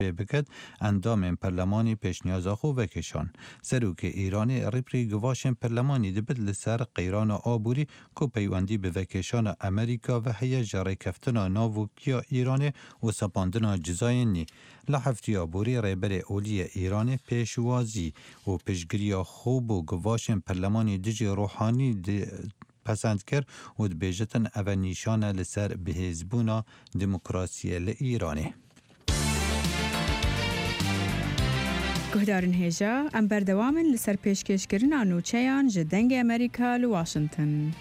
بکد اندام پرلمانی پیشنیازا خو وکشان. سروک ایرانی ریپری گواشن پرلمانی دبد لسر قیران آبوری کو پیوندی به وکشان امریکا و هیا جاره کفتنا ناوکیا ایرانی و سپاندنا جزاینی. لحفتی آبوری ریبر اولی ایرانی پیشوازی و پیشگریا خوب و گواشن پرلمانی دجی روحانی پسند کرد و دبیجتن او نیشان لسر بهزبونا دموکراسی لإیرانی. گهدارن هیجا ام بردوامن لسر پیشکشکرین آنوچهان جدنگ امریکا لواشنطن.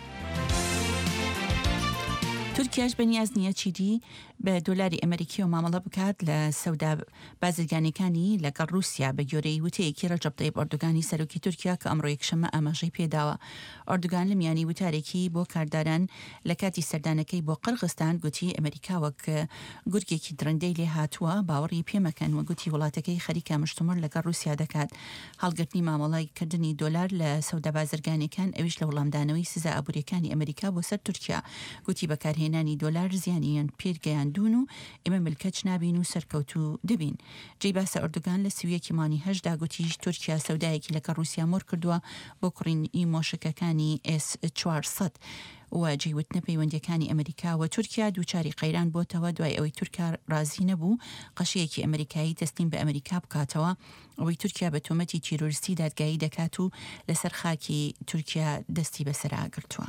تورکیاش بەنیاز نییە چیدی بە دۆلاری ئەمریکی و مامەڵە بکات لە سەودا بازرگانیەکانی لەگەڵ رووسیا بە گۆرەی وتەیەکی ڕەجەب طەیب ئەردۆغانی سەرۆکی تورکیا کە ئەمڕۆ یەکشەممە ئاماژەی پێداوە. ئەردۆغان لە میانی وتارێکی بۆ کارداران لە کاتی سەردانەکەی بۆ قەرغستان گوتی ئەمریکا وەک گورگێکی درەندەی لێ هاتووە باوەڕی پێمەکەن و گوتی وڵاتەکەی خەریکە مشتومڕ لەگەڵ رووسیا دەکات. هەڵگرتنی مامەڵای کردنی دۆلار لە سەودا بازرگانیەکان ئەویش لە وەڵامدانەوەی سزا ئابوووریەکانی ئەمریکا بۆ سەر تورکیا. گوتی بەکارهێنانی دۆلار زیانیان پێرگەیاندون و ئێمە ملکەت نابین و سەرکەوتو دەبین. جێی باسە ئەردۆغان لە سویەکی مانی هەشدا گوتیش تورکیا سەودایەکی لەگەڵ رووسیا مۆر کردووە بۆ کڕینی مۆشکەکانی S-400 و جێوتنە پەیوەندیەکانی ئەمریکا و تورکیا دووچاری قەیران بۆتەوە دوای ئەوەی تورکیا رازی نەبوو قەشەیەکی ئەمریکایی تەسلیم بە ئەمریکا بکاتەوە ئەوەی تورکیا بە تۆمەتی تیرۆریستی دادگایی دەکات و لەسەر خاکی تورکیا دەستی بەسەرا گرتووە.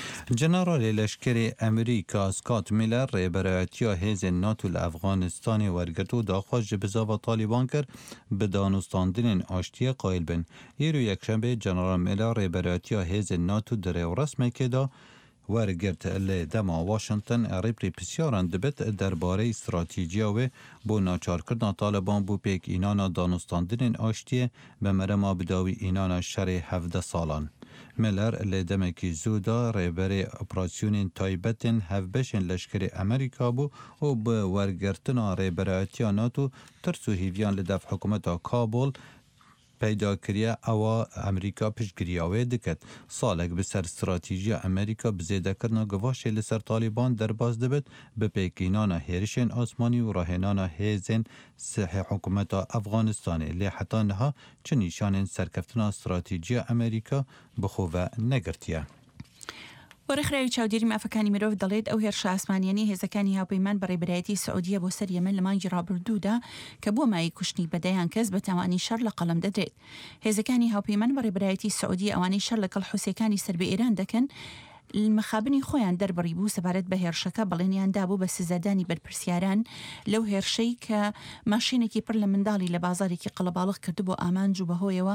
جنرال لشکر امریکا سکات میلر ریبرایتیا هیز ناتو لافغانستان ورگرتو داخواست جبزا طالبان کرد به دانستاندن آشتی قائل بن. ایرو یکشنبه جنرال میلر ریبرایتیا هیز ناتو در رسمه که دا ورگرت لدما واشنطن ریپری پسیاران دبت درباره استراتیجیا و بو ناچار کردن طالبان بو پیک اینانا دانستاندن آشتی به مرما بداوی اینانا شر 17 سالان. میلر لدمکی زودا ریبر اپراسیون تایبتن هفبشن لشکر امریکا بو و به ورگرتنا ریبرایتیا ناتو ترسو هیویان لدف حکومت کابل پیدا کریه او امریکا پشگریاوه دکت. سالک به سر استراتیجی امریکا بزیده کرنا گواشه لسر طالبان در باز دبت به پیکینان هیرشن آسمانی و راهنان هیزن صح حکومت افغانستان لی حتی نها چه نیشان سرکفتنا استراتیجی امریکا بخواه نگرتیه. وەرەخراوی چاودێری مافەکانی مرۆڤ دەڵێت ئەو هێرشە ئاسمانیانی هێزەکانی هاوپەیمان بە ڕێبەرایەتی سعودیە بۆ سەر یەمەن لە مانگی ڕابردوودا کە بۆ مای کوشتنی بەدەیان کەس بە تاوانی شەڕ لە قەڵەم دەدرێت. هێزەکانی هاوپەیمان بە ڕێبەرایەتی سعودی ئەوانەی شەڕ لەگەڵ حوسیەکانی سەر بە ئێران دەکەن المەخابنی خۆیان دەربڕی بوو سەبارەت بە هێرشەکە بەڵێنیان دابوو بە سزادانی بەرپرسیاران لەو هێرشەی کە ماشینێکی پڕ لە منداڵی لە بازارێکی قەڵەباڵغ کرد بۆ ئامانج و بەهۆیەوە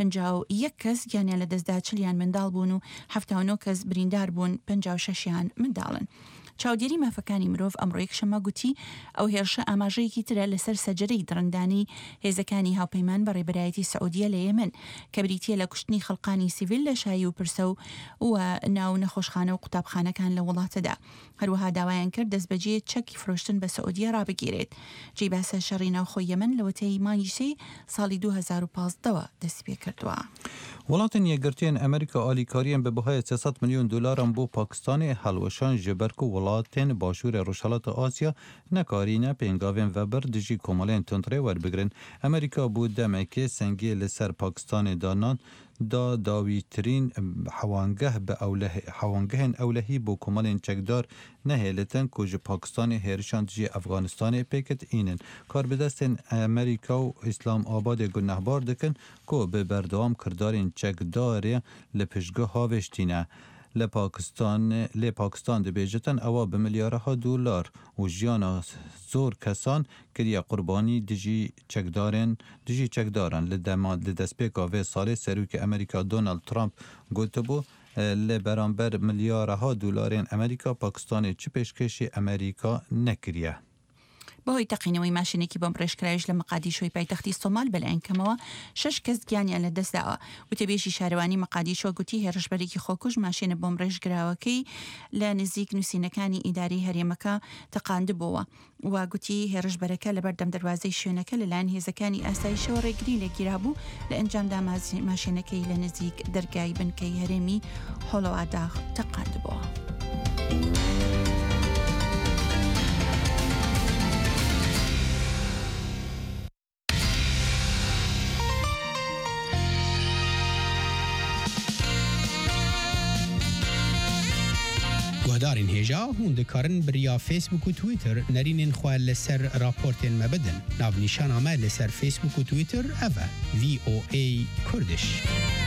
51 کەس گیانیان لە دەستدا 40 منداڵ بوون و 79 کەس بریندار بوون 56 منداڵن. چاودێری مافەکانی مرۆڤ ئەمڕۆ یەکشەممە گوتی ئەو هێرشە ئاماژەیەکی ترە لەسەر سەجرەی درەندانی هێزەکانی هاوپەیمان بە ڕێبەرایەتی سعودیە لە یەمەن کە بریتیە لە کوشتنی خەڵقانی سیڤیل لە شایی و پرسە و ناو نەخۆشخانە و قوتابخانەکان لە وڵاتەدا. هەروەها داوایان کرد دەستبەجێ چەکی فرۆشتن بە سعودیە ڕابگیرێت. جێی باسە شەڕی ناوخۆی یەمەن لە وەتەی مانگی سێ ساڵی 2015 دەستی پێ کردووە. وڵاتن یەکگرتووین ئەمریکا ئالیکاریان بە بەهای 300 ملیۆن دلاران بۆ پاکستانی هەڵوەشان ژەبەرک و وڵاتên باشوورە ڕۆژهەڵاتە ئاسیا نەکارینە پێنگاوێن ڤەبەر دژی کۆمەڵێن تونترێ وەربگرن. ئەمریکا بوو دەمێکێ سەنگی لەسەر پاکستانی دانان دا داویترین حوانگهن اولهی بو کمالین چکدار نهیلتن کج پاکستان هیرشان جی افغانستان پیکت اینن کار بدستن امریکا و اسلام آباد گنهبار دکن که به بردوام کردارین چکداری لپشگاه هاوشتینه لپاکستان ده بیجتن اوا به میلیارها دلار و جیانا زور کسان کریه قربانی دجی چکدارن لدسپیکا و سال سروک امریکا دونالد ترامپ گوته بو لبرانبر میلیارها دلارین امریکا پاکستان چه پیشکشی امریکا نکریه. بەهۆی تەقینەوەی ماشینێکی بۆم ڕێژکراویش لە مەقادیشۆی پایتەختی سۆمال بەلایەنکەمەوە 6 کەس گیانیان لە دەستداوە. وتەبێژی شارەوانی مەقادیشۆ گوتی هێرشبەرێکی خۆکوژ ماشینە بۆم ڕێژگراوەکەی لە نزیک نووسینەکانی ئیداری هەرێمەکە تەقاندبووە و گوتی هێرشبەرەکە لە بەردەم دەواازەی شوێنەکە لەلایەن هێزەکانی ئاسایشەوە ڕێگری لێگیرابوو لە ئەنجامدا ماشینەکەی لە نزیک دەرگای بنکەی هەرێمی هۆڵەواداغ تەقاندبووە. گهدارین هیجا هون دکارن بریا فیسبوک و تویتر نرینین خواه لسر راپورتین مبدن ناو نیشان آمه لسر فیسبوک و تویتر اوه VOA کردش.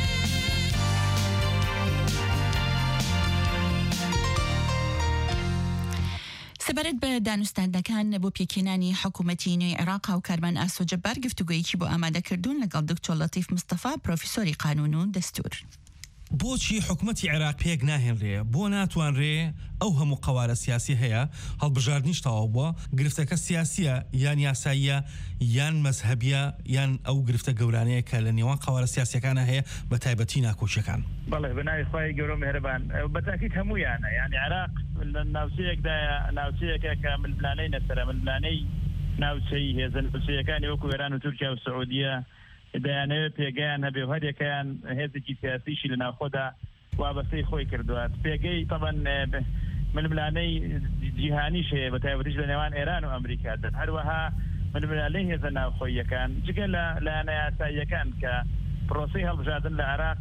سبرد بە دانوستاندەکان بۆ پێکێنانی حکوومەتی نوێی عێراق و کارمان ئاسۆ جەبار گفتوگویەکی بۆ ئامادەکردوون لەگەڵ دکتۆر لەتیف مستەفا پرۆفیسۆری قانون و دەستور. بۆچی حکوومەتی عێراق پێک ناهێنرێ بۆ ناتوانرێ ئەو هەموو قەوارە سیاسی هەیە هەڵبژاردنیش تەواو بووە گرفتەکە سیاسیە یان یاساییە یان مەزهەبیە یان ئەو گرفتە گەورانەیە کە لە نێوان قەوارە سیاسیەکانە هەیە بە تایبەتی ناکۆچیەکان. بەڵێ بەناوی خوای گەورە مهرەبان بەتاکید هەموویانە یعنی عێراق لە ناوچەیەکدایە ناوچەیەکە کە ململانەی نەسەرە ململانەی ناوچەی هێزە نووسەیەکانی وەکو ئێران و تورکیا و سعودیە دەیانەوێت پێگەیان هەبێ هەرێکیان هێزێکی سیاسیشی لە ناوخۆدا وابەستەی خۆی کردووە پێگەی تەبەن ململانەی جیهانیش هەیە بە تایبەتیش لە نێوان ئێران و ئەمریکا هەروەها ململانەی هێزە ناوخۆییەکان جگە لە لایەنە یاساییەکان کە پرۆسەی هەڵبژاردن لە عێراق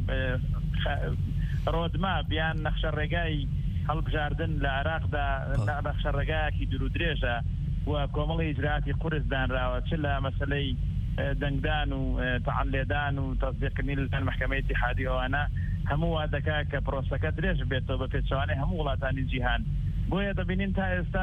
ڕۆدما بیان نەخشە ڕێگای هەڵبژاردن لە عێراقدا نەخشە ڕێگایەکی دوور و درێژە و کۆمەڵی ئیجراعاتی قورس دانراوە چ لە مەسەلەی دەنگدان و تەعەلێدان و تەصدیقکردنی لەلایەن محکەمەی اتحادی ئەوانە هەموو وا دەکات کە پرۆسەکە درێژ بێتەوە بە پێچەوانەی هەموو وڵاتانی جیهان بۆیە دەبینین تا ئێستا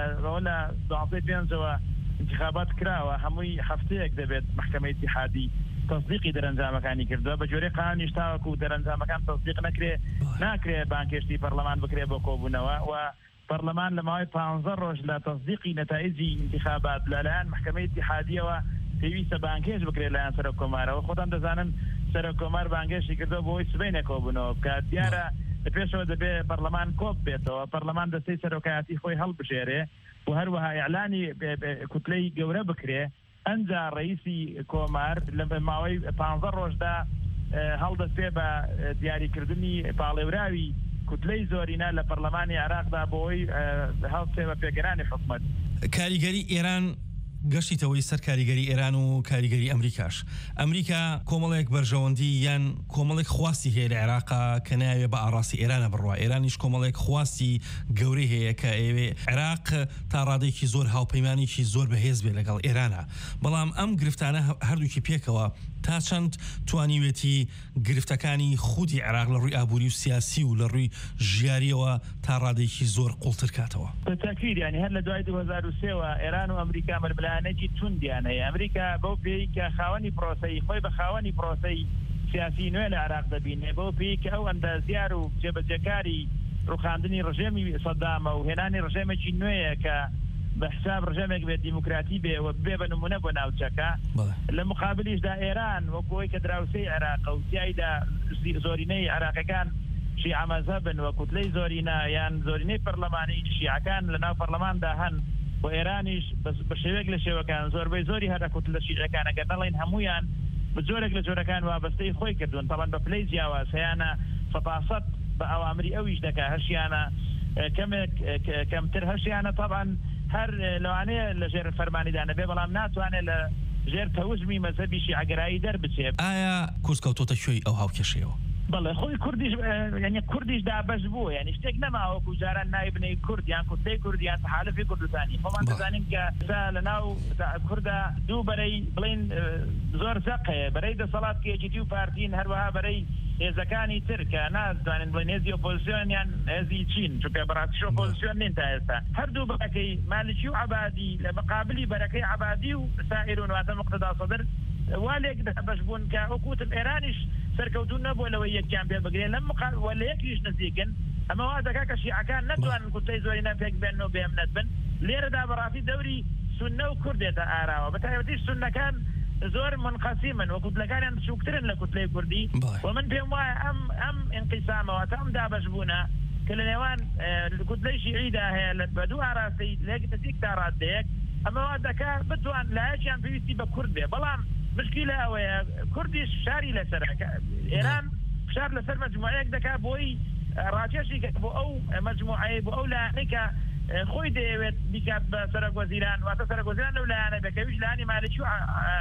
لە 25ەوە انتخابات کراوە هەمووی هەفتەیەک دەبێت محکەمەی اتحادی تەصدیقی دەرەنجامەکانی کردووە بە جۆرەی قانونیش تاوەکو دەرەنجامەکان تەصدیق ناکرێ بانکێشتی پەرلەمان بکرێ بۆ کۆبوونەوە و پەرلەمان لە ماوەی 15 ڕۆژ لە تەصدیقی نەتایجی انتخابات لەلایەن محکەمەی اتحادیەوە پێویستە بانکێش بکرێت لایەن سەرۆک کۆمارەوە خۆتان دەزانن سەرۆک کۆمار بانگێشی کردەوە بۆی سبەینە کۆبوونەوە بکات دیارە لە پێشەوە دەبێت پەرلەمان کۆب بێتەوە پەرلەمان دەستەی سەرۆکایەتی خۆی هەڵبژێرێ و هەروەها ئیعلانی کوتلەی گەورە بکرێ ئەنجا ڕئیسی کۆمار لە ماوەی 15 ڕۆژدا هەڵدەستێ بە دیاریکردنی پاڵێوراوی کوتلەی زۆرینە لە پەرلەمانی عێراقدا بۆی هەڵسێ بە پێگەرانی حکوومەت. کاریگەری ئێران گەشتیتەوەی سەر کاریگەری ئێران و کاریگەری ئەمریکاش ئەمریکا کۆمەڵێک بەرژەوەندی یان کۆمەڵێک خواستی هەیە لە عێراقا کە ناوێ بە ئاڕاستی ئێرانە بڕوا ئێرانیش کۆمەڵێک خواستی گەورەی هەیە کە ئێوێ عێراق تا ڕادێکی زۆر هاوپەیمانێکی زۆر بەهێز بێ لەگەڵ ئێرانە بەڵام ئەم گرفتانە هەردووکی پێکەوە تا چەند توانیوێتی گرفتەکانی خودی عێراق لە ڕووی ئابووری و سیاسی و لە ڕووی ژیاریەوە تا ڕادێکی زۆر قوڵتر کاتەوە بەتاکید ینی هەر لە دوای 2003ەوە ئێران و ئەمریکا ململانێکی توندیان هەیە ئەمریکا بەو پێی کە خاوەنی پرۆسەی خۆی بە خاوەنی پرۆسەی سیاسی نوێ لە عێراق دەبینێ بەو پێی کە ئەو ئەندازیار و جێبەجێکاری ڕوخاندنی ڕژێمی سەدامە و هێنانی ڕژێمێکی نوێیە کە بە حساب ڕژێمێک بێت دیموکراتی بێ و بێ بە نمونە بۆ ناوچەکە لە مقابلیشدا ئێران وەکۆی کە دراوسەی عێراق و تیایدا زۆرینەی عێراقەکان شیعە مەذهبن و کوتلەی زۆرینە یان زۆرینەی پەرلەمانی شیعەکان لە ناو پەرلەماندا هەن و ئێرانیش بە شێوەیەک لە شێوەکان زۆربەی زۆری هەر کوتلە شیعەکانە گە نەڵێن هەمویان بە جۆرێک لە جۆرەکان وابەستەی خۆی کردوون تەڵەن بە پلەی جیاواز هەیەنە سەپاسەد بە ئەوامری ئەویش دەکا هەشیانە کەمێک کەمتر هەشیانە طبعاً هەر لەوانەیە لە ژێر فەرمانیدانە بێ بەڵام ناتوانێت لە ژێر تەوژمی مەزهبی شیعەگەرایی دەربچێت. ئایا کورسکەوتۆتە شوێی ئەو هاوکێشەوە؟ بەڵێ خۆی کوردیش یعنی کوردیش دابەش بووە یعنی شتێک نەماوەکو جاران نایبنەی کوردیان کوردەی کوردیان تەحالفی کوردستانی خۆمان دەزانین کە لە ناو کووردا دوو بەرەی بڵین زۆر زەقەیە بەرەی دەسەڵاتکێکی و پارتین هەروەها بەرەی هێزەکانی تر کە نازانین بڵین هێزی ئۆپۆزیسیۆن یان هێزی چین چونکە بەڕاستیش ئۆپۆزیسیۆن نین تا ئێستا هەردوو بەرەکەی مالکی و عەبادی لە مقابلی بەرەکەی عەبادی و سائیرون واتە مقتدا سەدر والێک دەبەش بوون کە وەکوتم ئێرانیش سەرکەوتون نەبووە لەوەی یەکیان پێ بگرێن لەم مقابل لە یەکیش نزیکن ئەمە وا دەکا کە شیعەکان نەتوانن کوتەی زۆرینە پێک بێن و بێمنەت بن لێرەدا بەڕاستی دەوری سوننە و کوردێتە ئاراوە بە تایبەتیش سوننەکان زۆر منقەسیمن و کوتلەکانیان بچووکترن لە کوتلەی کوردی و من پێم وایە ئەم ئینقیسامەوە تا ئەم دابەش بوونە کە لە نێوان کوتلەی شیعیدا هەیە لە دوو ئاراستی لەیەک نزیک تا ڕادەیەک ئەمە وا دەکا بتوان لایەکیان پێویستی بە کورد بێ بەڵام مشکلە ئەوەیە کوردیش شاری لەسەر ئێران شار لەسەر مەجموعەیەک دەکا بۆی ڕاکێشی بۆ ئەو مەجموعەیە بۆ ئەو لایەنێکە خۆی دەیەوێت بیکات بە سەرۆک وەزیران واتە سەرۆک وەزیران لەو لایەنە دەکەویش لایەنی مالکی و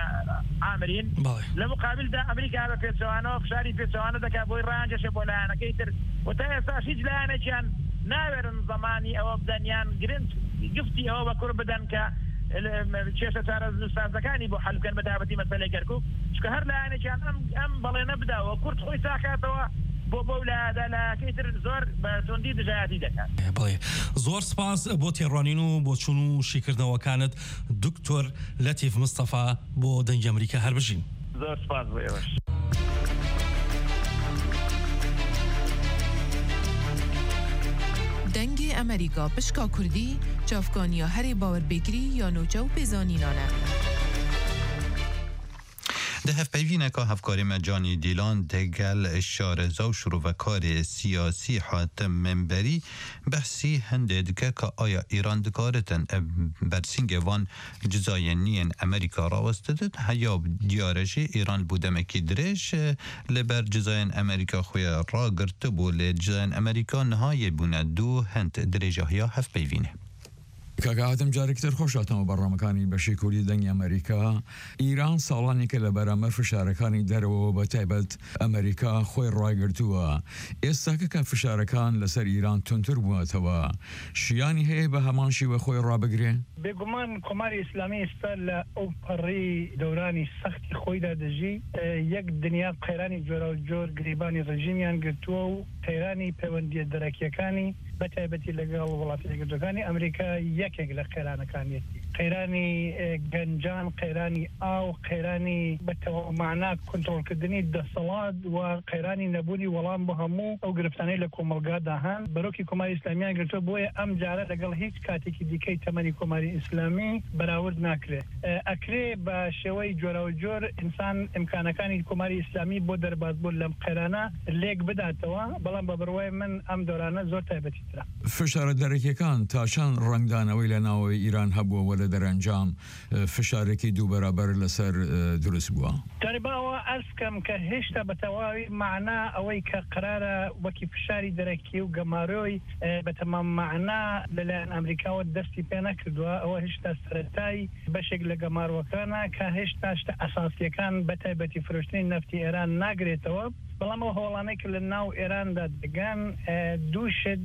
عامرین لە مقابلدا ئەمریکا بە پێچەوانەوە فشاری پێچەوانە دەکا بۆی ڕانگەشە بۆ لایەنەکەی تر و تا ئێستا هیچ لایەنێکیان ناوێرن زمانی ئەوە بدەنیان گرنج گفتی ئەوە بە کوڕ بدەن کە کێشە چارەسازەکانی بۆ حەلکەن بەتابەتی مەسەلەی کەرکوب چکە هەر لایەنێکیان ئەم بەڵێنە بداوە کورد خۆی ساکاتەوە بۆ لایەدا لایەکەیتر زۆر بە توندی دژایەتی دەکات. بڵێ زۆر سپاس بۆ تێڕوانین و بۆ چوون و شیکردنەوەکانت دکتۆر لەتیف مستەفا بۆ دەنگی ئەمریکا هەر بژین. زۆر سپاس بۆ ئێوەش. دەنگی ئەمریکا پشکا کوردی چافکانیا هەرێ باوەربێگری یا نوچە و پێزانینانە. ده هفپیوینه که هفکاری مجانی دیلان دگل شارزا و شروع سیاسی حاتم منبری بحثی هنده دکه که آیا ایران دکارتن برسینگ وان جزای نین امریکا را وستدد هیا دیارشی ایران بودمکی درش لبر جزای امریکا خوی را گرت بو لجزای امریکا نهای بونه دو هند درجه ها هفپیوینه. کاکاتم جارێکتر خۆشاتەوە بەڕامەکانی بەشی کوردی دەنگی ئەمریکا ئیران ساڵانی کە لە بەرامبەر فشارەکانی دەرەوە بە تایبەت ئەمریکا خۆی ڕایگرتووە ئێستاکە کە فشارەکان لەسەر ئیران تونتر بووەتەوە شیانی هەیە بە هەمان شیوە خۆی ڕابگرێ بێگومان کۆماری ئیسلامی ئێستا لە ئەو پەڕی دەورانی سەختی خۆیدا دەژی یەک دنیا قەیرانی جۆرە و جۆر گریبانی ڕژیمیان گرتووە و قەیرانی پەیوەندیە دەرەکیەکانی بەتایبەتی لەگەڵ وڵاتی یەکگرتوەکانی ئەمریکا یەکێک لە قەیرانەکانیەتی قەیرانی گەنجان قەیرانی ئاو قەیرانی بەتەواو معنا کۆنتڕۆڵکردنی دەسەڵات و قەیرانی نەبوونی وەڵام بۆ هەموو ئەو گرفتانەی لە کۆمەلگادا هەن بەرۆکی کۆماری ئیسلامیان گرتووە بۆیە ئەم جارە لەگەڵ هیچ کاتێکی دیکەی تەمەنی کۆماری ئیسلامی بەراورد ناکرێت ئەکرێ بە شێوەی جۆرە و جۆر ئینسان ئیمکانەکانی کۆماری ئیسلامی بۆ دەربازبوون لەم قەیرانە لێک بداتەوە بەڵام بە بڕوای من ئەم دۆرانە زۆر تایبەتی ترە فشارە دەرەکیەکان تا چەند ڕنگدانەوەی لە ناوەی ئیران هەبووە لە دەرەنجام فشارێکی دوو بەرابەر لەسەر دروست بووە دەرباوە ئەرزکەم کە هێشتا بە تەواوی معنا ئەوەی کە قرارە وەکی فشاری دەرەکی و گەمارۆی بەتەمام معنا لەلایەن ئەمریکاوە دەستی پێ نەکردووە ئەوە هێشتا سەرەتای بەشێک لە گەماروەکانە کە هێشتا شتە ئەساسیەکان بەتایبەتی فرۆشتنی نەفتی ئێران ناگرێتەوە بەڵام ئەو هەوڵانەی کە لە ناو ئێراندا دەگەن دووشت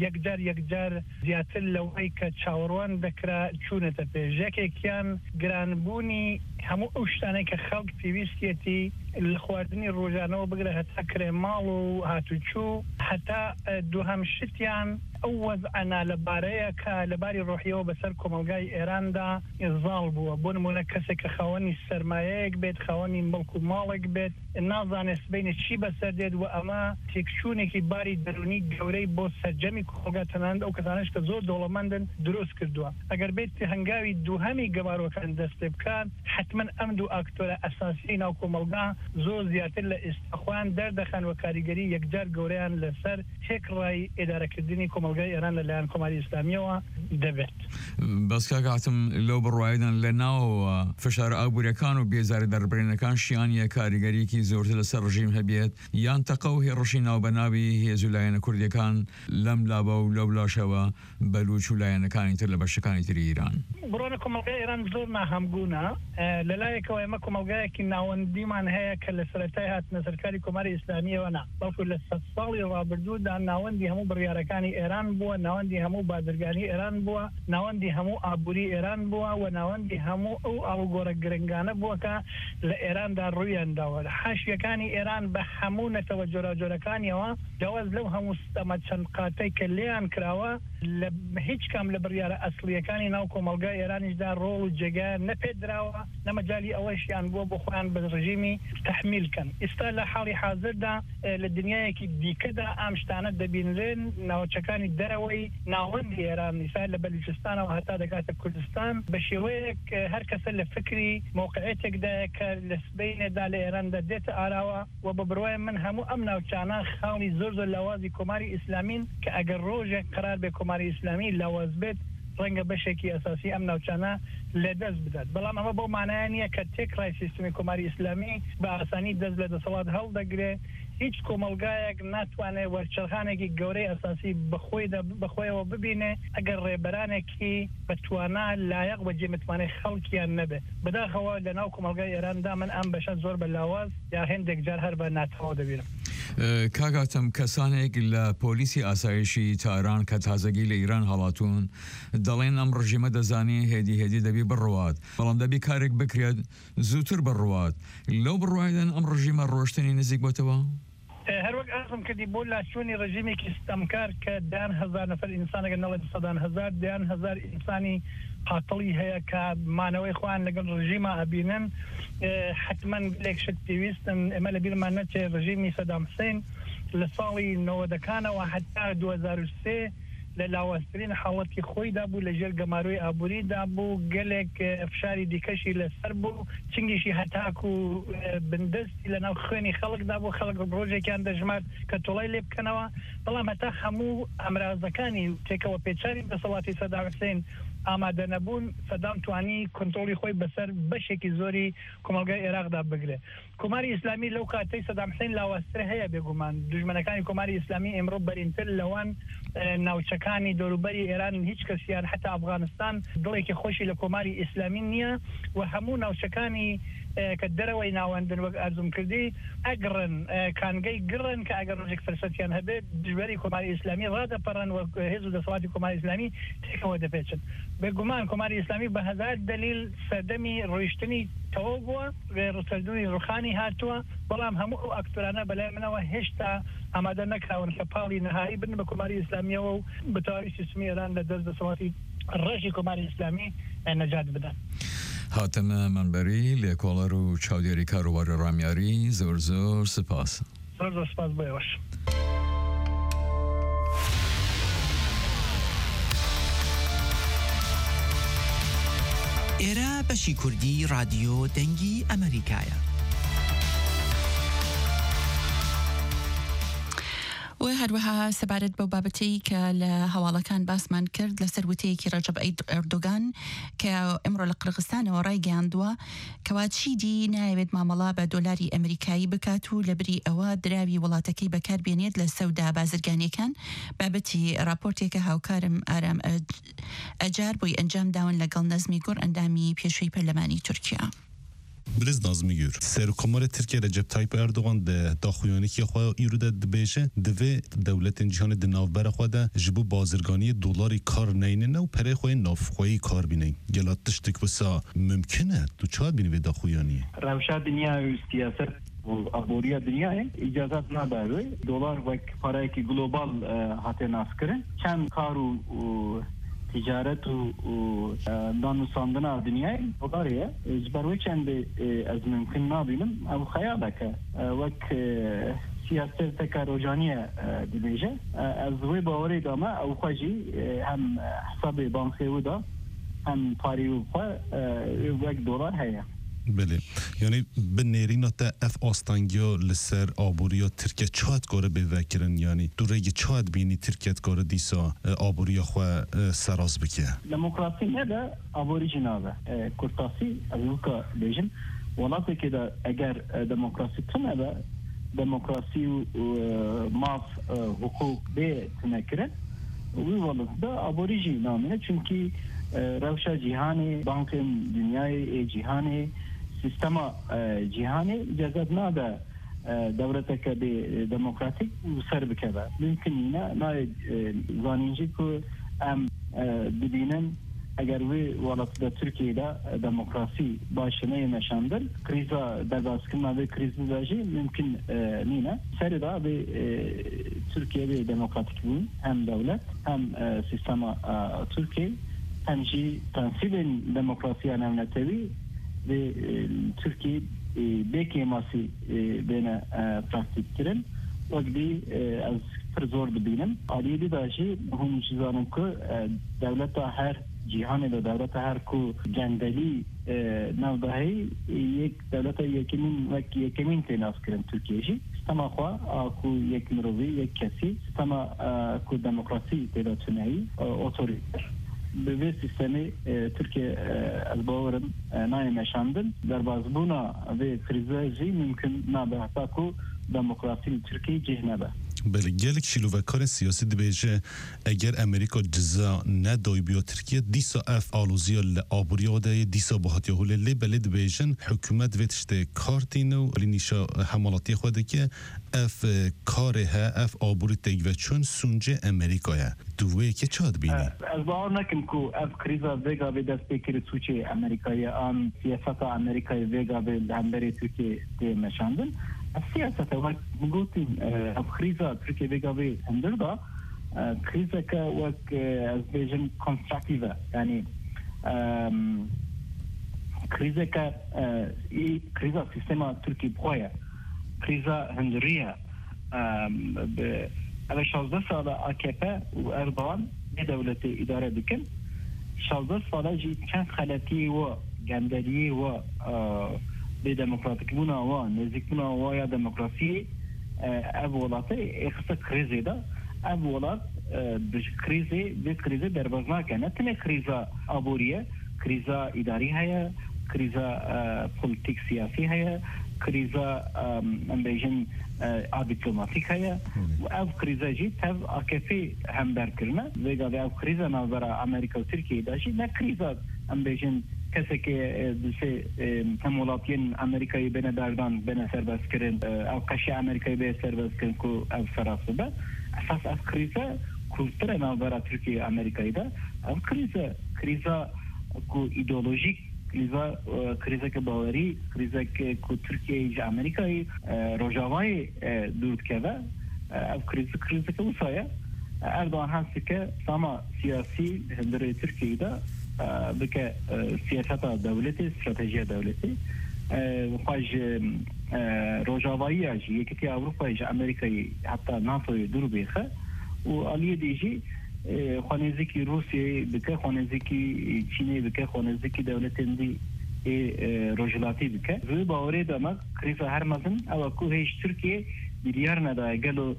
یەکجار زیاتر لەوەی کە چاوەڕوان دەکرا چوونەتە پێشێکێکیان گرانبوونی هەموو ئەو شتانەی کە خەڵک پێویستێتی لە خواردنی ڕۆژانەوە بگرە هەتا کرێماڵ و هاتوچوو هەتا دووهەم شتیان ئەو وەزعەنا لەبارەیە کە لەباری ڕۆحیەوە بەسەر کۆمەلگای ئێراندا ئێزاڵ بووە بۆ نمونە کەسێک کە خاوەنی سەرمایەیەک بێت خاوەنی مڵک و ماڵێک بێت نازانێت سبەینە چی بەسەر دێت و ئەمە تێکچوونێکی باری دەرونی گەورەی بۆ سەرجەمی کۆمەلگا تەنانەت ئەو کەسانەش کە زۆر دەوڵەمەندن دروست کردووە ئەگەر بێت هەنگاوی دووهەمی گەماروەکان دەست پێ بکات حتمما ئەم دوو ئاکتۆرە ئەساسی ناو کۆمەلگا زۆر زیاتر لە ئێستاخوان دەردەخەن و کاریگەری یەکجار گەورەیان لەسەر تێکڕای ئێدارەکردنی کۆمەلگای ئێران لەلایەن کۆماری ئیسلامیەوە دەبێت بەس کاکاتم لەو بڕوایدان لە ناو فشار ئابوووریەکان و بێزاری دەربڕینەکان شیانیە کاریگەریکی زۆرتر لەسەر ڕژیم هەبێت یان تەقە و هێڕشی ناوبەناوی هێز و لایەنە کوردیەکان لەم لابە و لەو لاشەوە بەلوچ و لایەنەکانی تر لە بەشەکانی تری ئیران بڕۆنە کۆمەلگای ئێران زۆر ناهەمگوونە لەلایەکەوە ئێمە کۆمەلگایەکی ناوەندیمان هەیە کە لە سەرەتای هاتنە سەرکاری کۆماری ئیسلامیەوە نا بەڵکو لە 100 ساڵی ڕابردوودا ناوەندی هەموو بڕیارەکانی ئێران بووە ناوەندی هەموو بازرگانی ئێران بووە ناوەندی هەموو ئابووری ئێران بووە و ناوەندی هەموو ئەو ئاڵوگۆرە گرنگانە بووە کە لە ئێراندا ڕوویانداوە حاشیەکانی ئێران بە هەموو نەتەوە جۆراجۆرەکانیەوە جیاواز لەو هەموو سیستەمە چەند قاتەی کە لێیان کراوە لە هیچ کام لە بڕیارە ئەسڵیەکانی ناو کۆمەلگای ئێرانیشدا ڕۆڵ و جێگا نەپێدراوە نەمەجای ئەوەشیان بووە بۆ خۆیان بە ڕژیمی تەحمیلکەن ئێستا لە حاڵی حاضردا لە دنیایەکی دیکەدا ئام شتانە دەبینرێن ناوچەکانی دەرەوەی ناوەندی ئێران نیسان لە بەلوچستانەوە هەتا دەکاتە کوردستان بە شێوەیەک هەر کەسە لە فکری موقعێتێکدایە کە لە سبەینێدا لە ئێراندا دێتە ئاراوە و بە بڕوای من هەموو ئەم ناوچانە خاڵی زۆر لاوازی کۆماری ئیسلامین کە ئەگەر ڕۆژێک قرار بێ کۆماری ئیسلامی لاواز بێت ڕەنگە بەشێکی ئەساسی ئەم ناوچانە لەدەست بدات بەڵام ئەمە بۆ مانایە نییە کە تێکڕای سیستمی کۆماری ئیسلامی بە ئاسانی دەست لە دەسەڵات هەڵدەگرێ هیچ کۆمەلگایەک ناتوانێت وەرچەرخانێکی گەورەی ئەساسی بەخۆیەوە ببینێ ئەگەر ڕێبەرانێکی بەتوانە لایەق بە جێمتوانەی خەڵکیان نەبێت بەداخەوە لە ناو کۆمەلگای ئێراندا من ئەم بەشە زۆر بە لاواز یا هێندێک جار هەر بە ناتەواو دەبینم کاگاتم کەسانێک لە پۆلیسی ئاسایشی تاران کە تازەگی لە ئیران هەڵاتون دەڵێن ئەم ڕژیمە دەزانێ هێدی دەبی بڕوات بەڵام دەبی کارێک بکرێت زووتر بڕوات لەو بڕوایدن ئەم ڕژیمە ڕۆشتنی نزیک بۆتەوە؟ هەروەک ئاسم کردی بۆ لاشوونی ڕژیمێکی ستەمکار کە دان هزار نەفەر ئینسانەگە نەڵێت سەدان هزار دیان هزار ئینسانی قاتڵی هەیە کە مانەوەی خۆیان لەگەڵ ڕژیمە ئەبینن حتمما لێک شت پێویستن ئێمە لە بیرمان نەچێ ڕژیمی سەدام حوسێن لە ساڵی 90ەکانەوە حتا 2003 لە لاوازترین حاڵەتی خۆیدا بوو لە ژێر گەماروی ئابووریدا بوو گەلێک فشاری دیکەشی لەسەر بوو چنگیشی هەتاکو و بندستی لە ناو خوێنی خەڵکدا بوو خەڵک ڕۆژێکیان دەژمات کە توڵای لێ بکەنەوە بەڵام هەتا هەموو ئەمرازەکانی تێکەوە پێچاری دەسەڵاتی سەدام حوسێن ئامادە نەبوون سەدام توانی کۆنتڕۆلی خۆی بەسەر بەشێکی زۆری کۆمەلگای عێراقدا بگرێت کۆماری ئیسلامی لەو کاتەی سەدام حوسێن لاوازتر هەیە بێگومان دوژمنەکانی کۆماری ئیسلامی ئێمڕۆ بەرینتر لەوان ناوچەکانی دەوروبەری ئێران هیچ کەسیان حتا ئەفغانستان دڵێکی خۆشی لە کۆماری ئیسلامی نییە و هەموو ناوچەکانی کە دەرەوەی ناوەندن وەک ئارزوم کردی ئەگڕن کانگەی گڕن کە ئەگەر ڕۆژێک فرسەتیان هەبێت دژبەری کۆماری ئیسلامی ڕادەپەڕن و هێز و دەسەڵاتی کۆماری ئیسلامی تێکەوە دەپێچن بێگومان کۆماری ئیسلامی بە هەزار دلیل سەردەمی ڕۆیشتنی تەواو بووە ڕووسەردوونی ڕوخانی هاتووە بەڵام هەموو ئەو ئەکتۆرانە بەلای منەوە هێشتا ئامادە نەکراون کە پاڵی نەهایی بن بە کۆماری ئیسلامیەوە و بەتەواوی سیستمی ئێران لە دەست دەسەڵاتی ڕێژی کۆماری ئیسلامی نەجات بدەن. هاتمە منبەری لێکۆڵەر و چاودێری کاروباری ڕامیاری زۆر سپاس. زۆر سپاس بۆ ئێوەش. ئێرە بەشی کوردی رادیۆ دەنگی ئەمریکایە. و هەروەها سەبارەت بەو بابەتەی کە لە هەواڵەکان باسمان کرد لەسەر وتەیەکی ڕەجەب ئەردۆگان کە ئەمڕۆ لە قرغستانەوە ڕایگەیاندووە کەوا چیدی نایەوێت مامەڵا بە دۆلاری ئەمریکایی بکات و لەبری ئەوە دراوی وڵاتەکەی بەکاربێنێت لە سەودا بازرگانیەکان بابەتی راپۆرتێکە هاوکارم ئارام ئەجار بۆی ئەنجام داون لەگەڵ نەزمی گۆڕ ئەندامی پێشوەی پەرلەمانی تورکیا. برز نازمی گور سرکمار ترکیه رجب طیب اردوغان ده داخویانی که خواه ایرو ده دبیشه دوه دولت جهان ده نافبر خواه ده جبو بازرگانی دولاری کار نینه نو پره خواه نافخواهی کار بینه گلات تشتک بسا ممکنه تو چاد بینی به داخویانی روشا دنیا و سیاست و ابوریا دنیا اجازت نداره دلار و پاره که گلوبال حتی ناس کرده چند کارو ticaret و danışandına dünyaya odariye zbarwe çende az mümkün nabinem ev xayalaka vek siyaset tekarojaniye dibêje ez wê bawerê dame ew xwe jî hem hesabê bankê wê da hem parî xwe wek dolar heye. بله یعنی به نرینات اف آستانگیا لسر آبوریا ترکیه چاید گاره بوکرن یعنی دو رگی چاید بینی ترکیه گاره دیسا آبوریا خواه سراز بکیه دموکراسی نه ده آبوری جنابه کرتاسی از وکا بیجن ولاتی که ده اگر دموکراسی تنه ده دموکراسی و ماف حقوق به تنکره وی ولات ده آبوری جنامه چونکی روشا جهانی بانک دنیای جهانی سیستما جهانی اجازت ناده دولتك دموکراتیک سر بکده ممکن نه زانینجی که ام ببینن اگر وی ولات ده ترکیه ده دموکراسی باشنه نشاندر کریزا در باسکنه به کریزی داشی ممکن نینه سر ده به ترکیه به دموکراتیک بون هم دولت هم سیستما ترکیه همچی تنصیب دموکراسی نمونتوی ve Türkiye beki masi bana pratik kiren وقتی از فرزور ببینم عالیه داشتی هم چیزانم که دولت هر جهان دولت هر کو جندلی نودهی یک دولت یکمین تناس کردن ترکیه‌شی سما خوا کو یک مروی یک کسی سما کو دموکراسی دولتنایی اتوریتر به سیستمی ترکیه از باورم نایمشاندن در بازبونا و کریزی ممکن نبه حتی کو دموکراسی ترکیه جه نبه بله گلک شیلوکار سیاسی دبیجه اگر امریکا جزا ندای بیا ترکیه دیسا اف آلوزیا لآبوریا ده دیسا باهات یهول لی بله دبیجن حکومت ویتشته کارتینو لینیشا حمالاتی خوده که اف کاره ها اف آبوری تیگوه چون سونجه امریکایه دوه که چاد بینی؟ از باور نکم که اف کریزا ویگا به دست بکر سوچه امریکایی آن سیاست امریکایی ویگا به همبری توی ده مشاندن السياسة وقت مقولتين أفخريزة تركيا بيجابي هندردا كريزة كوك أزبيجن كونستراكتيفة يعني كريزة ك كريزة سيستما تركي بخويا كريزة هندرية على 16 سال AKP وأردوغان بدولة إدارة بكن 16 سال جي كان خلاتي وجندلي و به دموکراتیک بونا و نزدیک بونا و یا دموکراسی اولاته اخصاص کریزی دا اولات به کریزی دربازنا کنه تنه کریزا آبوریه کریزا اداری هیا کریزا پولیتیک سیاسی هیا کریزا امبیجن دیپلماتیک هیا و او کریزا جی تف آکفی هم برکرنه ویگا به او کریزا نظر امریکا و ترکیه داشی نه کریزا امبیجن کسی که دوسه همولاتین امریکایی بین دردان بین سرباز کرن او قشی امریکایی بین سرباز کرن که او سراسه با اساس از کریزه کلتر نوبرا ترکیه امریکایی دا او کریزه که ایدئولوژیک کریزه که باوری کریزه که ترکیه امریکایی روجاوای دورد که او کریزه که وصایه اردوان هستی که ساما سیاسی هندره ترکیه دا بك سياسات دولتي استراتيجية دولتي خاج روجاوایی اجی یکی اروپا اجی امریکایی حتی ناتو دور بیخه و علیه دیجی خانزیکی روسیه بکه خانزیکی چینی بکه خانزیکی دولتین دی روجلاتی بکه و باوری دامک کریزا هر مزن او کو هیچ ترکیه بیلیار ندای گلو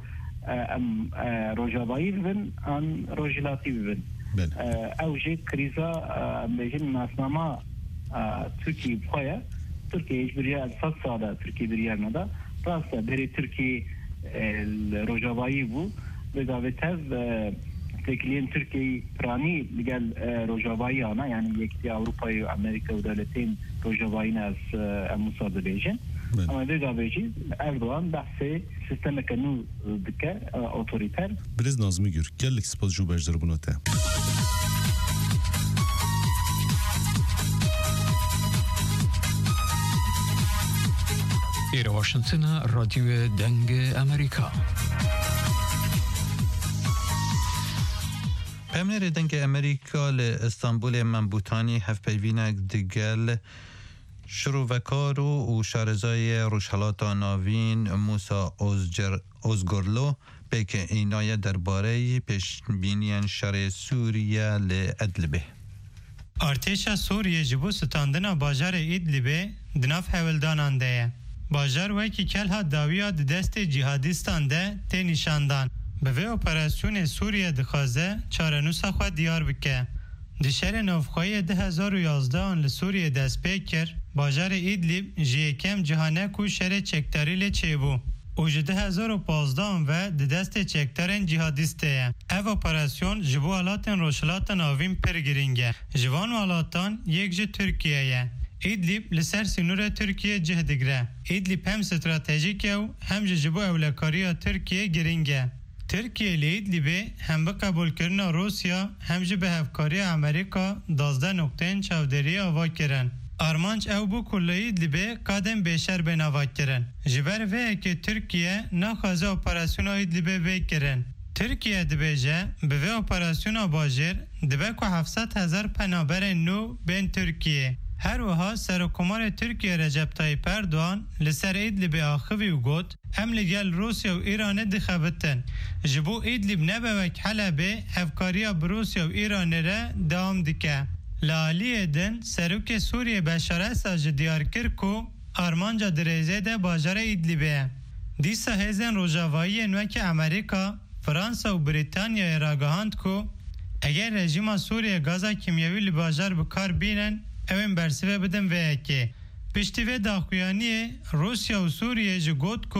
روجاوایی ببن آن روجلاتی ببن اوجه کریزا بجن ناسنامه ترکی بخواه ترکیه ایش بریار 100 ساله ترکیه بریار ندا راسته بری ترکیه روجاوایی بو بگاوه تز تکلین ترکیه پرانی لگل روجاوایی آنا یعنی یکی اوروپای و امریکا و دولتین روجاوایی از اموساده بیجن اما بگاوه جی اردوان بحث سیستم کنو دکه اوتوریتر برز نازمی گر گلک سپاس جو بجدر بوناته إلى واشنطن راديو دنگ أمريكا. پمنر دنگ امریکا لاستانبول منبوطانی هف پیوینک دگل شروع و شارزای روشحالات ناوین موسا اوزگورلو پیک اینای درباره پیشبینیان شر سوریه لادلبه ارتش سوریه جبو ستاندنا باجار ادلبه دناف هولدانان ده باجار وکی کل ها داویا دست جهادیستان ده تی نشاندان به وی اپراسیون سوریه دخوازه چارنوسا خود دیار بکه دشهر نوفخوی 2011 آن لسوریه دست پیکر باجار ایدلیب جیکم جهانه کو شهر چکتاری لچه بو او جه 2015 آن و دست چکتارن جهادیسته او اپراسیون جبو آلاتن روشلاتن آوین پرگرینگه جوان آلاتان یک جه ترکیه ایدلیب لسر سینور ترکیه جهدگره ایدلیب هم استراتژیکه و هم جبو اولکاری ترکیه گرینگه ترکیه لیدلیبه هم به قبول کردن روسیا هم به هفکاری امریکا 12 نقطه چودری آوا کرن آرمانچ او بو کلی لیبه قدم بیشتر به نوا کرن جبر وی که ترکیه نخوازه اپراسیون ایدلیبه وی کرن ترکیه دبیجه به وی اپراسیون باجر دبه که 700,000 پنابر نو بین ترکیه هر وها سرکمار ترکیه رجب طایب اردوغان لسر ایدلیب آخوی و گوت هم لگل روسیا و ایران دخوتن جبو ایدلیب نبوک حلبه هفکاریا بروسیا و ایران را دوام دکه لالی دن سروک سوریه بشاره ساج دیار کرکو آرمانجا دریزه ده باجار ایدلیبه دیسا هزن روژاوایی نوک امریکا فرانسا و بریتانیا راگهاند کو اگر رژیم سوریه گازا کیمیاوی لباجار بکار بینن اوین برسوه بدن و اکی پشتی و داخویانی روسیا و سوریه جگود کو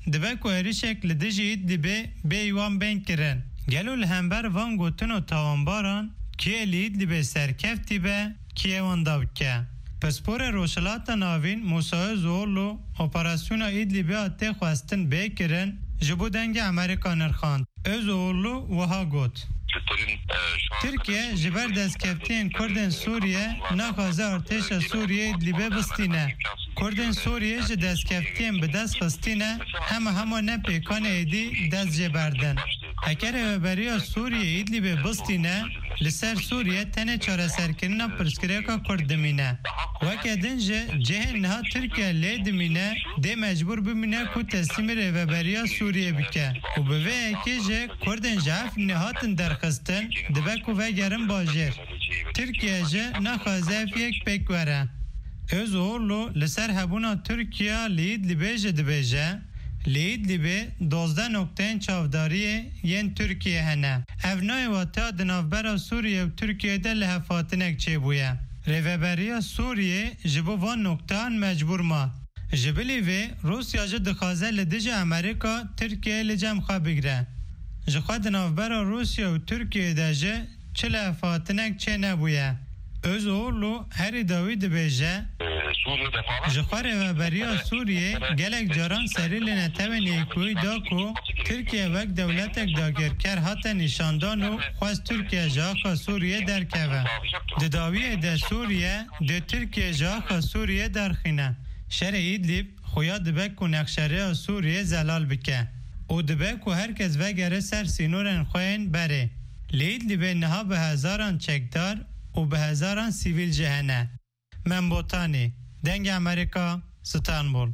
دبک و هریشک لدجی ایدلیبه بیوان بین کرن گلو لهمبر وان گوتن و تاوانباران که ایدلیبه سرکفتی به که وان داوکه پسپور روشلات ناوین موسای زولو اپراسیون ایدلیبه آته خواستن بیکرن جبو دنگ امریکا نرخاند زولو وها گوت ترکیه جبر دستکفتین کردن سوریه نخوازه ارتش سوریه ایدلیبه بستینه کردن سوریه جه دستکفتین به دست خستینه همه نه پیکان ایدی دست جبردن اگر وبریا سوریه ایدلیبه بستینه لسر سوریه تنه چاره سرکنه پرسکریکا کردمینه وکه دنجه جه نها ترکیه لیدمینه ده مجبور بمینه که تسلیم وبریا سوریه بکه و به وی جه کردن جاف نهاتن درخستن دبکو و گرم باجر ترکیه جه نخوازه فیک پیکوره از اولو لسر هبونا ترکیه لید لیبه دبیجه لید لیبه 12 نقطه چاوداریه ین ترکیه هنه اونای واتا دنافبرا سوریه و ترکیه ده لحفاتنک چه بویه ریوبریا سوریه جبو وان نقطان مجبور ما جبلی وی روسیا جه دخوازه لدج امریکا ترکیه لجم خواه بگره جخواه دنافبرا روسیا و ترکیه ده جه چه لحفاتنک چه نبویه از اولو هری داوید بیجه جخوار و بریا سوریه گلک جاران سریل نتوین یکوی دا کو ترکیه وک دولتک داگرکر حتی نشاندان و خواست ترکیه جاخا سوریه در کوه داویه ده سوریه ده ترکیه جاخا سوریه در خینه شر ایدلیب خویا دبک و نقشره سوریه زلال بکه او دبک و هرکس وگره سر سینورن خوین بره لیدلیبه نها به هزاران چکدار و به هزاران سیویل جهنه من بوتانی دنگ امریکا ستانبول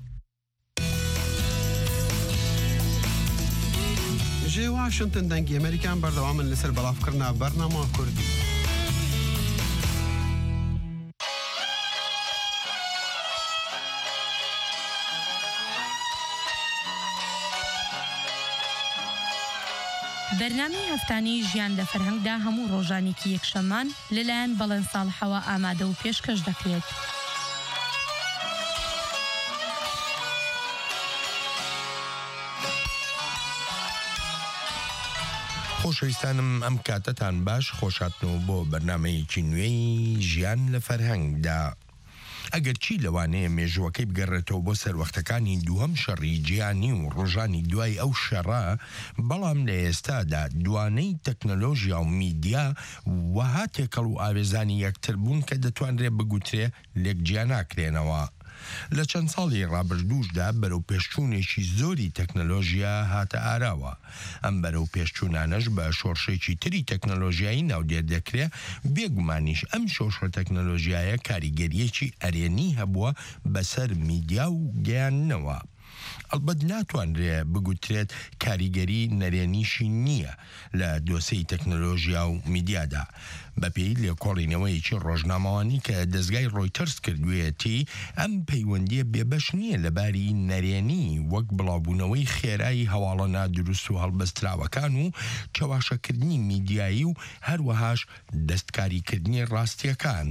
جي واشنطن دنگی امریکان بردوام لسر بلاف کرنا برنامه کردی برنامه هفتانی ژیان لە فەرهەنگدا هەموو ڕۆژانێکی یەکشەممان لەلایەن بەڵێن ساڵحەوە ئامادە و پێشکەش دەکرێت. خۆشەویستانم ئەم کاتەتان باش خۆشاتنەوە بۆ بەرنامەیەکی نوێی ژیان لە فەرهەنگدا. ئەگەر چی لەوانەیە مێژوەکەی بگەڕێتەوە بۆ سەروەختەکانی دووهەم شەڕی جیهانی و ڕۆژانی دوای ئەو شەڕە بەڵام لە ئێستادا دوانەی تەکنەلۆژیا و میدیا وەها تێکەڵ و ئاوێزانی یەکتر بوون کە دەتوانرێ بگوترێ لێکجیا ناکرێنەوە. لە چەند ساڵی ڕابردووشدا بەرەو پێشچوونێکی زۆری تەکنەلۆژیا هاتە ئاراوە. ئەم بەرەو پێشچوونانەش بە شۆڕشێکی تری تەکنەلۆژیایی ناودێر دەکرێت بێگومانیش ئەم شۆڕشە تەکنەلۆژیایە کاریگەریەکی ئەرێنی هەبووە بەسەر میدیا و گەیاندنەوە. ئەلبەت ناتوانرێ بگوترێت کاریگەری نەرێنیشی نییە لە دۆسەی تەکنەلۆژیا و میدیادا. بەپێی لێکۆڵینەوەیەکی ڕۆژنامەوانی کە دەستگای ڕۆیتەرس کردوویەتی ئەم پەیوەندیە بێبەش نییە لەباری نەرێنی وەک بڵاوبوونەوەی خێرایی هەواڵە نادروست و هەڵبەستراوەکان و چاواشەکردنی میدیایی و هەروەهاش دەستکاریکردنی ڕاستیەکان.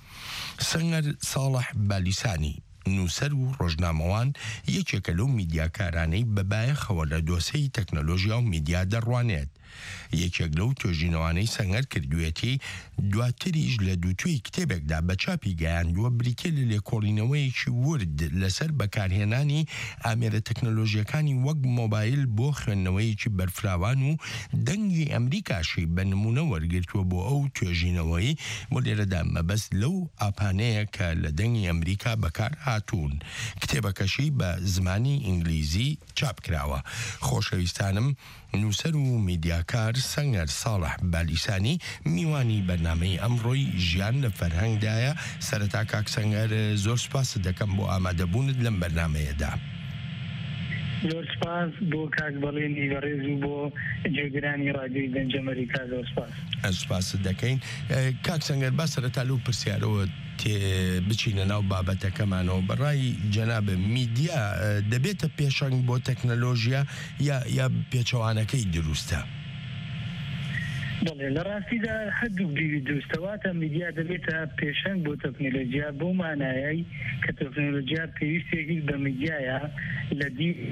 سەنگەر ساڵح بالیسانی نووسەر و ڕۆژنامەوان یەکێکە لەو میدیاکارانەی بەبایەخەوە لە دۆسەی تەکنەلۆژیا و میدیا دەڕوانێت. یەکێک لەو توێژینەوانەی سەنگەر کردوێتی دواتریش لە دووتوێی کتێبێکدا بە چاپی گەیاندووە بریتێ لە لێکۆڵینەوەیەکی ورد لەسەر بەکارهێنانی ئامێرە تەکنەلۆژیەکانی وەک مۆبایل بۆ خوێندنەوەیەکی بەرفراوان و دەنگی ئەمریکاشی بە نمونە وەرگرتووە بۆ ئەو توێژینەوەی بۆ لێرەدا مەبەست لەو ئاپانەیە کە لە دەنگی ئەمریکا بەکار هاتوون. کتێبەکەشی بە زمانی ئینگلیزی چاپ کراوە. خۆشەویستانم نووسەر و میدیاکار سەنگەر ساڵح بالیسانی میوانی بەرنامەی ئەمڕۆی ژیان لە فەرهەنگدایە. سەرەتا کاک سەنگەر زۆر سوپاس دەکەم بۆ ئامادەبوونت لەم بەرنامەیەدا. زۆر سپاس بۆ کاک بەڵێنی بەڕێز و بۆ جێگرانی ڕادیۆی دەنج ئەمریکا زۆر سپاس. سپاس دەکەین. کاک سەنگەر با سەرەتا لەو پرسیارەوە بچینە ناو بابەتەکەمانەوە. بەڕای جەناب میدیا دەبێتە پێشەنگ بۆ تەکنەلۆژیا یا پێچەوانەکەی دروستە؟ بەڵێ لە ڕاستیدا هەردوو گریوی دروستەواتە میدیا دەبێتە پێشەنگ بۆ تەکنۆلۆژیا بۆ مانایایی کە تەکنۆلۆژیا پێویستێکی بە میدیایە لە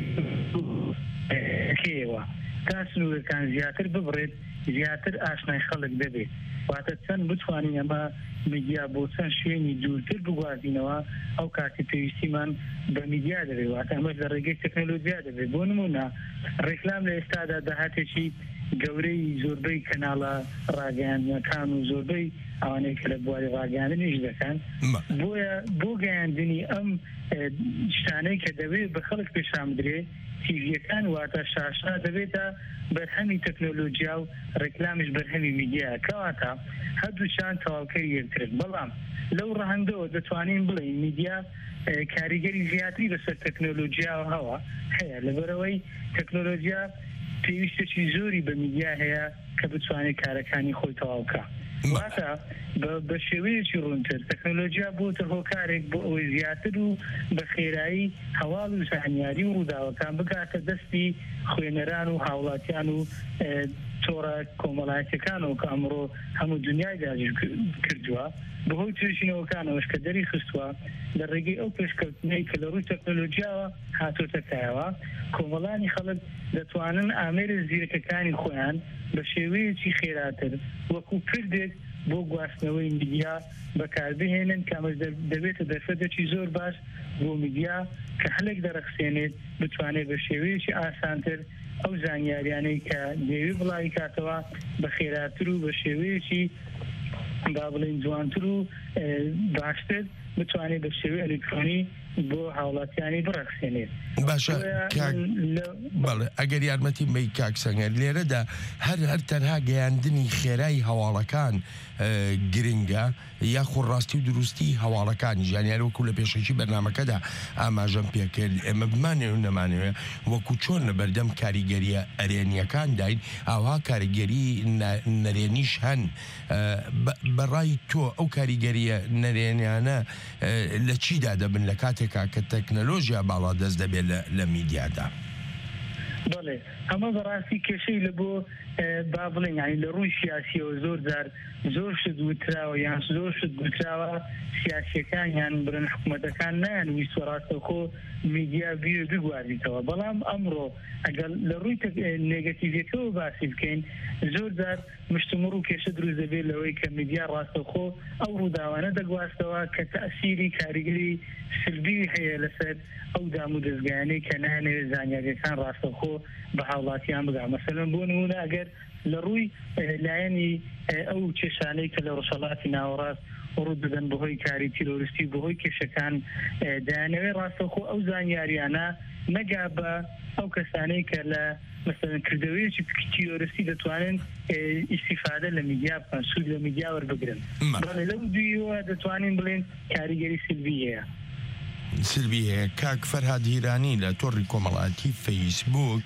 دیکەوە تا سنوورەکان زیاتر ببڕێت زیاتر ئاشنای خەڵک دەبێت واتە چەند بتوانین ئەمە میدیا بۆ چەند شوێنی دوورتر بگوازینەوە ئەو کاتی پێویستیمان بە میدیا دەبێت واتە ئەمە لە ڕێگەی تەکنۆلۆژیا دەبێت بۆ نمونە ڕێکلام لە ئێستادا داهاتێکی گەورەی زۆربەی کەناڵە ڕاگەیاندنەکان و زۆربەی ئەوانەی کە لە بواری ڕاگەیاندنیش دەکەن بۆیە بۆ گەیاندنی ئەم شتانەی کە دەبێت بە خەڵک پێشان بدرێ تیڤیەکان واتە شاشا دەبێتە بەرهەمی تەکنۆلۆژیا و ڕێکلامیش بەرهەمی میدیایە کەواتە هەردووشان تەواوکەی یەکترن بەڵام لەو ڕەهەندەوە دەتوانین بڵێین میدیا کاریگەری زیاتری بەسەر تەکنۆلۆژیا هەوە هەیە لەبەرەوەی تەکنۆلۆژیا پێویستێکی زۆری بە میدیا هەیە کە بتوانێت کارەکانی خۆی تەواوکە واتە بە شێوەیەکی ڕوونتر تەکنۆلۆژیا بۆتە هۆکارێک بۆ ئەوەی زیاتر و بە خێرایی هەواڵ و زانیاری و ڕووداوەکان بکاتە دەستی خوێنەران و هاوڵاتیان و تۆڕە کۆمەڵایەتەکانەوە کە ئەمڕۆ هەموو دنیای داگیر کردووە بەهۆی توێژینەوەکانەوەش کە دەری خستووە لە ڕێگەی ئەو پێشکەوتنەی کە لە ڕووی تەکنۆلۆژیاوە هاتۆتەکایەوە کۆمەڵانی خەڵک دەتوانن ئامێرە زیرەکەکانی خۆیان بە شێوەیەکی خێراتر وەکو پردێک بۆ گواستنەوەی میدیا بەکاربهێنن کە ئەمە دەبێتە دەرفەتێکی زۆر باش بۆ میدیا کە هەلێک دەرەخسێنێت بتوانێت بە شێوەیەکی ئاسانتر ئەو زانیاریانەی کە دەیوێت بڵاوی کاتەوە بە خێراتر و بە شێوەیەکی با بڵێن جوانتر و باشتر بتوانێت بە شێوەی ئەلکترۆنی بۆ هاوڵاتیانی بڕەخسێنێت باشە بەڵێ ئەگەر یارمەتی مەی کاکسەنگەر لێرەدا هەر تەنها گەیاندنی خێرایی هەواڵەکان گرنگە یاخۆ ڕاستی و دروستی هەواڵەکانی ژانیاری وەکو لە پێشەکی بەرنامەکەدا ئاماژەم پێکرد ئێمە بمانێ و نەمانەوێ وەکو چۆن لە بەردەم کاریگەریە ئەرێنیەکان داین ئاوا کاریگەری نەرێنیش هەن بەڕای تۆ ئەو کاریگەریە نەرێنیانە لە چیدا دەبن لە کاتێکا کە تەکنەلۆژیا باڵا دەست دەبێت لە میدیادا بەڵێ ئەمە بەڕاستی کێشەی لە بۆ با بڵێن یانی لە ڕووی سیاسیەوە زۆر جار زۆر شت گوتراوە یان زۆر شت گوتراوە سیاسیەکان یان برن حکوومەتەکان نایان ویست وەڕاستەوخۆ میدیا بیێ بگواردیتەوە بەڵام ئەمڕۆ ئەگەر لە ڕووی نێگەتیڤەکەەوە باسی بکەین زۆر جار مشتمڕ و کێشە دروست دەبێت لەوەی کە میدیا ڕاستەوخۆ ئەو ڕووداوانە دەگواستەوە کە تەئسیری کاریگەری سلبی هەیە لەسەر ئەو دام و دەستگایانەی کە نانەوێت زانیاریەکان ڕاستەوخۆ بە هاوڵاتیان بگا مەسەلەن بۆ نمونە ئەگەر لە ڕووی لایەنی ئەو کێشانەی کە لە ڕۆژهەڵاتی ناوەڕاست ڕوو دەدەن بەهۆی کاری تیرۆریستی بەهۆی کێشەکان دایانەوێت ڕاستەوخۆ ئەو زانیاریانە نەگا بە ئەو کەسانەی کە لە مثلا کردەوەیەکی تیرۆریستی دەتوانن ئیستیفادە لە میدیا بکەن سوود لە میدیا وەربگرن بەڵێ لەو دویەوە دەتوانین بڵێن کاریگەری سلبی هەیە سلبی هەیە کاک فەرهاد هیرانی لە تۆڕی کۆمەڵایەتی فەیسبوک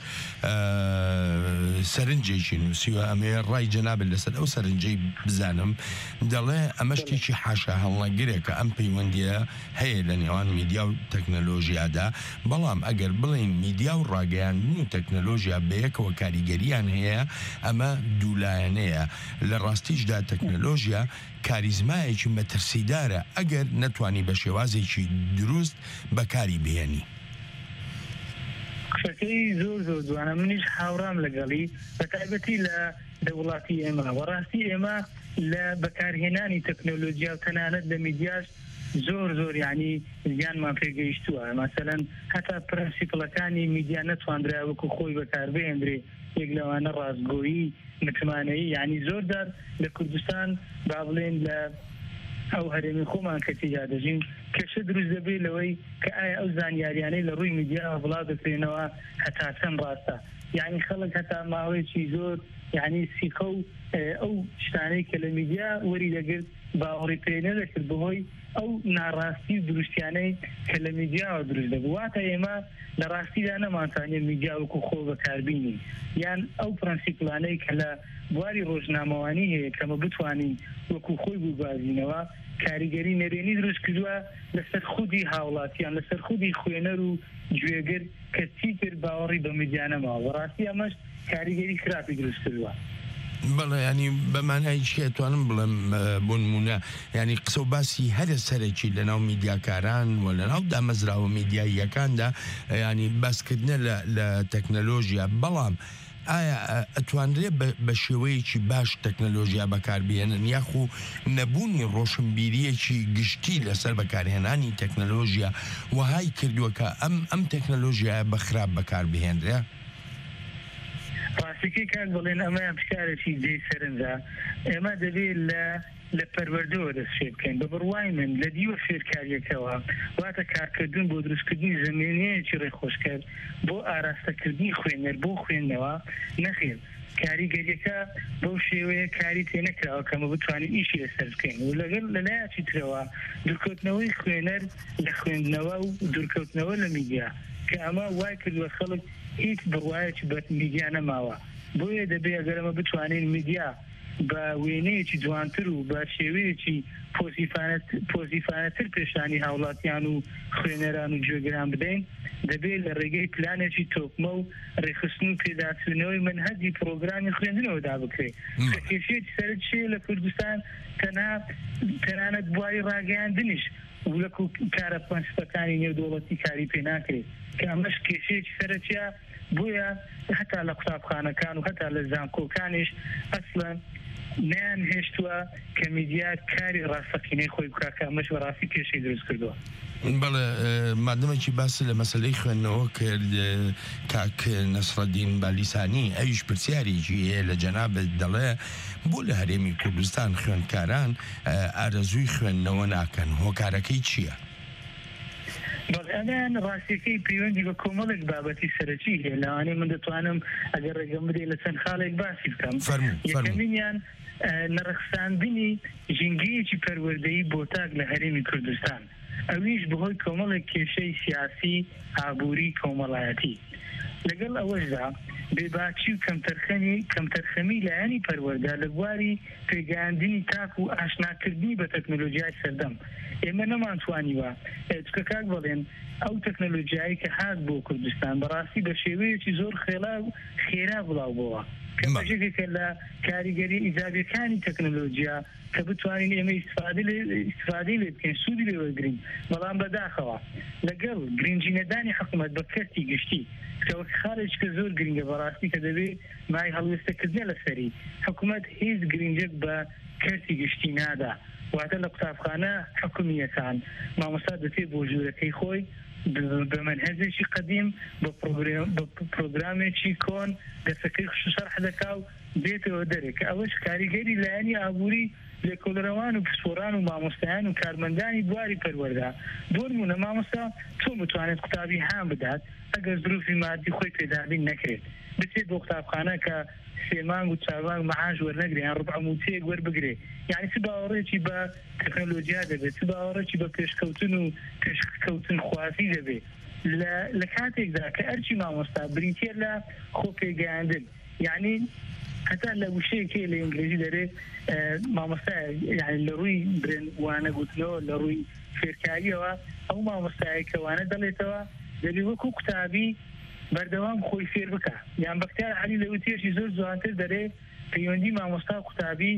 سەرنجێکی نووسیوە ئەمێ ڕای جەنابێت لەسەر ئەو سەرنجەی بزانم دەڵێ ئەمە شتێکی حاشا هەڵنەگرێکە ئەم پەیوەندیە هەیە لە نێوان میدیا و تەکنەلۆژیادا بەڵام ئەگەر بڵین میدیا و ڕاگەیاندن و تەکنەلۆژیا بەیەکەوە کاریگەریان هەیە ئەمە دوولایەنەیە لە ڕاستیشدا تەکنەلۆژیا کاریزمایەکی مەترسیدارە ئەگەر نەتوانی بە شێوازێکی دروست بەکاری بێنی قسەکەی زۆر زۆر جوانە منیش هاوڕام لەگەڵی بەتایبەتی لە دەوڵاتی ئێمە وەڕاستی ئێمە لە بەکارهێنانی تەکنۆلۆژیا و تەنانەت لە میدیاش زۆر یعنی زیانمان پێگەیشتووە مەسەلەن هەتا پرەنسیپڵەکانی میدیا نەتواندرا وەکو خۆی بەکاربهێنرێ یەک لەوانە ڕاستگۆیی متمانەیی یعنی زۆردار لە کوردستان با بڵێن لە ئەو هەرێمی خۆمان کە تێدا دەژین کێشە دروست دەبێت لەوەی کە ئایا ئەو زانیاریانەی لە ڕووی میدیا بڵاو دەکرێنەوە هەتا چەند ڕاستە یعنی خەڵک هەتا ماوەیەکی زۆر یعنی سیخە و ئەو شتانەی کە لە میدیا وەری دەگرت باوەڕی پێ نەدەکرد بەهۆی ئەو ناڕاستی و دروستیانەی کە لە میدیاوە دروست دەبوو واتە ئێمە لە ڕاستیدا نەمانتوانێت میدیا وەکو خۆ بەکاربینی یان ئەو پرەنسیپڵانەی کە لە بواری ڕۆژنامەوانی هەیە کەمە بتوانین وەکو خۆی بگوازینەوە کاریگەری نەرێنی دروست کردووە لەسەر خودی هاوڵاتیان لەسەر خودی خوێنەر و گوێگر کە چیتر باوەڕی بە میدیا نەماوە بەڕاستی ئەمەش کاریگەری خراپی دروست کردووە بەڵێ ینی بەمانای چێتوانم بڵێم بۆنمونە ینی قسە و باسی هەرە سەرێکی لەناو میدیاکاران و لەناو دامەزراوە میدیاییەکاندا ینی باسکردنە لە تەکنەلۆژیا بەڵام ئایا ئەتوانرێت بە شێوەیەکی باش تەکنەلۆژیا بەکاربێنن یاخو نەبوونی ڕۆشنبیریەکی گشتی لەسەر بەکارهێنانی تەکنەلۆژیا وهای کردووەکە ئەم تەکنەلۆژیایە بە خراپ بەکاربهێنرێ؟ ڕاستیکەی کاک بڵێن ئەمە پشکارێکی جێی سەرنجە ئێمە دەبێت لە پەروەردەوە دەست فێر بکەین بە بڕوای من لە دیوە فێرکاریەکەوە واتە کارکردن بۆ دروستکردنی زمینەیەکی ڕێخۆشکرد بۆ ئاراستەکردنی خوێنەر بۆ خوێندنەوە نەخێر کاریگەریەکە بەو شێوەیە کاری تێ نەکراوە کەمە بتوانین ئیشی لەسەر بکەین و لەگەڵ لەلایەکی ترەوە دوورکەوتنەوەی خوێنەر لە خوێندنەوە و دوورکەوتنەوە لە میدیا کە ئەمە وای کردووە خەڵک هیچ بڕوایەکی بە میدیا نەماوە بۆیە دەبێت ئەگەر ئەمە بتوانین میدیا بە وێنەیەکی جوانتر و بە شێوەیەکی پۆزیفانەتر پێشانی هاوڵاتیان و خوێنەران و جێگران بدەین دەبێت لە ڕێگەی پلانێکی تۆپمە و ڕێخستن و پێداچوونەوەی منهەجی پرۆگرامی خوێندنەوەدا بکرێت کە کێشەیەکی سەرت چیە لە کوردستان تەنانەت بواری ڕاگەیاندنیش وەکو کارە پەنجستەکانی نێودەوڵەتی کاری پێ ناکرێت کە ئەمەش کێشەیەکی سەرەتیە بۆیە هەتا لە قوتابخانەکان و هەتا لە زانکۆکانیش ئەسڵەن نیان هێشتووە کە میدیا کاری ڕاستەقینەی خۆی بکات کە ئەمەش بەڕاستی کێشەی دروست کردووە. بەڵێ مادەمێکی باسی لە مەسلەی خوێندنەوە کرد کاک نەسڕەدین بالیسانی ئەویش پرسیارێکی هەیە لە جەنابەت دەڵێ بۆ لە هەرێمی کوردستان خوێندکاران ئارەزووی خوێندنەوە ناکەن هۆکارەکەی چییە؟ بەڵێن ڕاستیەکەی پەیوەندی بە کۆمەڵێک بابەتی سەرەکی هەیە لەوانەیە من دەتوانم ئەگەر ڕێگەم بدێ لە چەند خاڵێک باسی بکەم یەکەمینیان نەرخساندنی ژینگەیەکی پەروەردەیی بۆ تاک لە هەرێمی کوردستان ئەویش بەهۆی کۆمەڵێک کێشەی سیاسی ئابووری کۆمەڵایەتی لەگەڵ ئەوەشدا بێباچی و کەمتەرخەمی لایەنی پەروەردە لە بواری پێگەیاندنی تاک و ئاشناکردنی بە تەکنۆلۆژیای سەردەم ئێمە نەمانتوانیوە چکە کاک بڵێن ئەو تەکنۆلۆژیایی کە هات بۆ کوردستان بەڕاستی بە شێوەیەکی زۆر خێرا بڵاو بووە کە بەشێکێکە لە کاریگەری ئیجابیەکانی تەکنۆلۆژیا کە بتوانین ئێمە ئیستفادەی لێ بکەین سوودی لێ وەرگرین بەڵام بەداخەوە لەگەڵ گرنگجینەدانی حکوومەت بە کەرتی گشتی کەوە خاڵێککە زۆر گرنگە بەڕاستی کە دەبێت مای هەڵوێستەکردنە لەسەری حکوومەت هیچ گرنگێک بە کەرتی گشتی نادا واتە لە قوتابخانە حکومیەکان مامۆستا دەچێت بۆ ژوورەکەی خۆی بە منهەجێکی قەدیم بە پرۆگرامێکی کۆن دەسەکەی شەرح دەکا و بێتەوە دەرێ کە ئەوەش کاریگەری لایەنی ئابووری لێکۆڵەرەوان و پسپۆران و مامۆستایان و کارمەندانی بواری پەروەردە بۆ نمونە مامۆستا چۆن بتوانێت قوتابی هام بدات ئەگەر ظروفی مادی خۆی پێدابین نەکرێت بچێت بۆ قوتابخانە کە سێمانگ و چاوانگ مەعاش وەرنەگرێ یان ڕوبع موچەیەک وەربگرێ یعنی چ باوەڕێکی بە تەکنۆلۆژیا دەبێت چ باوەڕێکی بە پێشکەوتن و پێشکەوتن خوازی دەبێت لە کاتێکدا کە ئەرچی مامۆستا بریتێ لە خۆ پێگەیاندن یعنی هەتا لە وشەیەکێ لە ئینگلیزی دەرێت مامۆستا یعنی لە ڕووی برێن وانە گوتنەوە لە ڕووی فێرکاریەوە ئەو مامۆستایەکەوانە دەڵێتەوە دەبێت وەکو قوتابی بەردەوام خۆی فێر بکە یان بەختیار عەلی لەوەی تێشی زۆر جوانتر دەرێت پەیوەندی مامۆستا قوتابی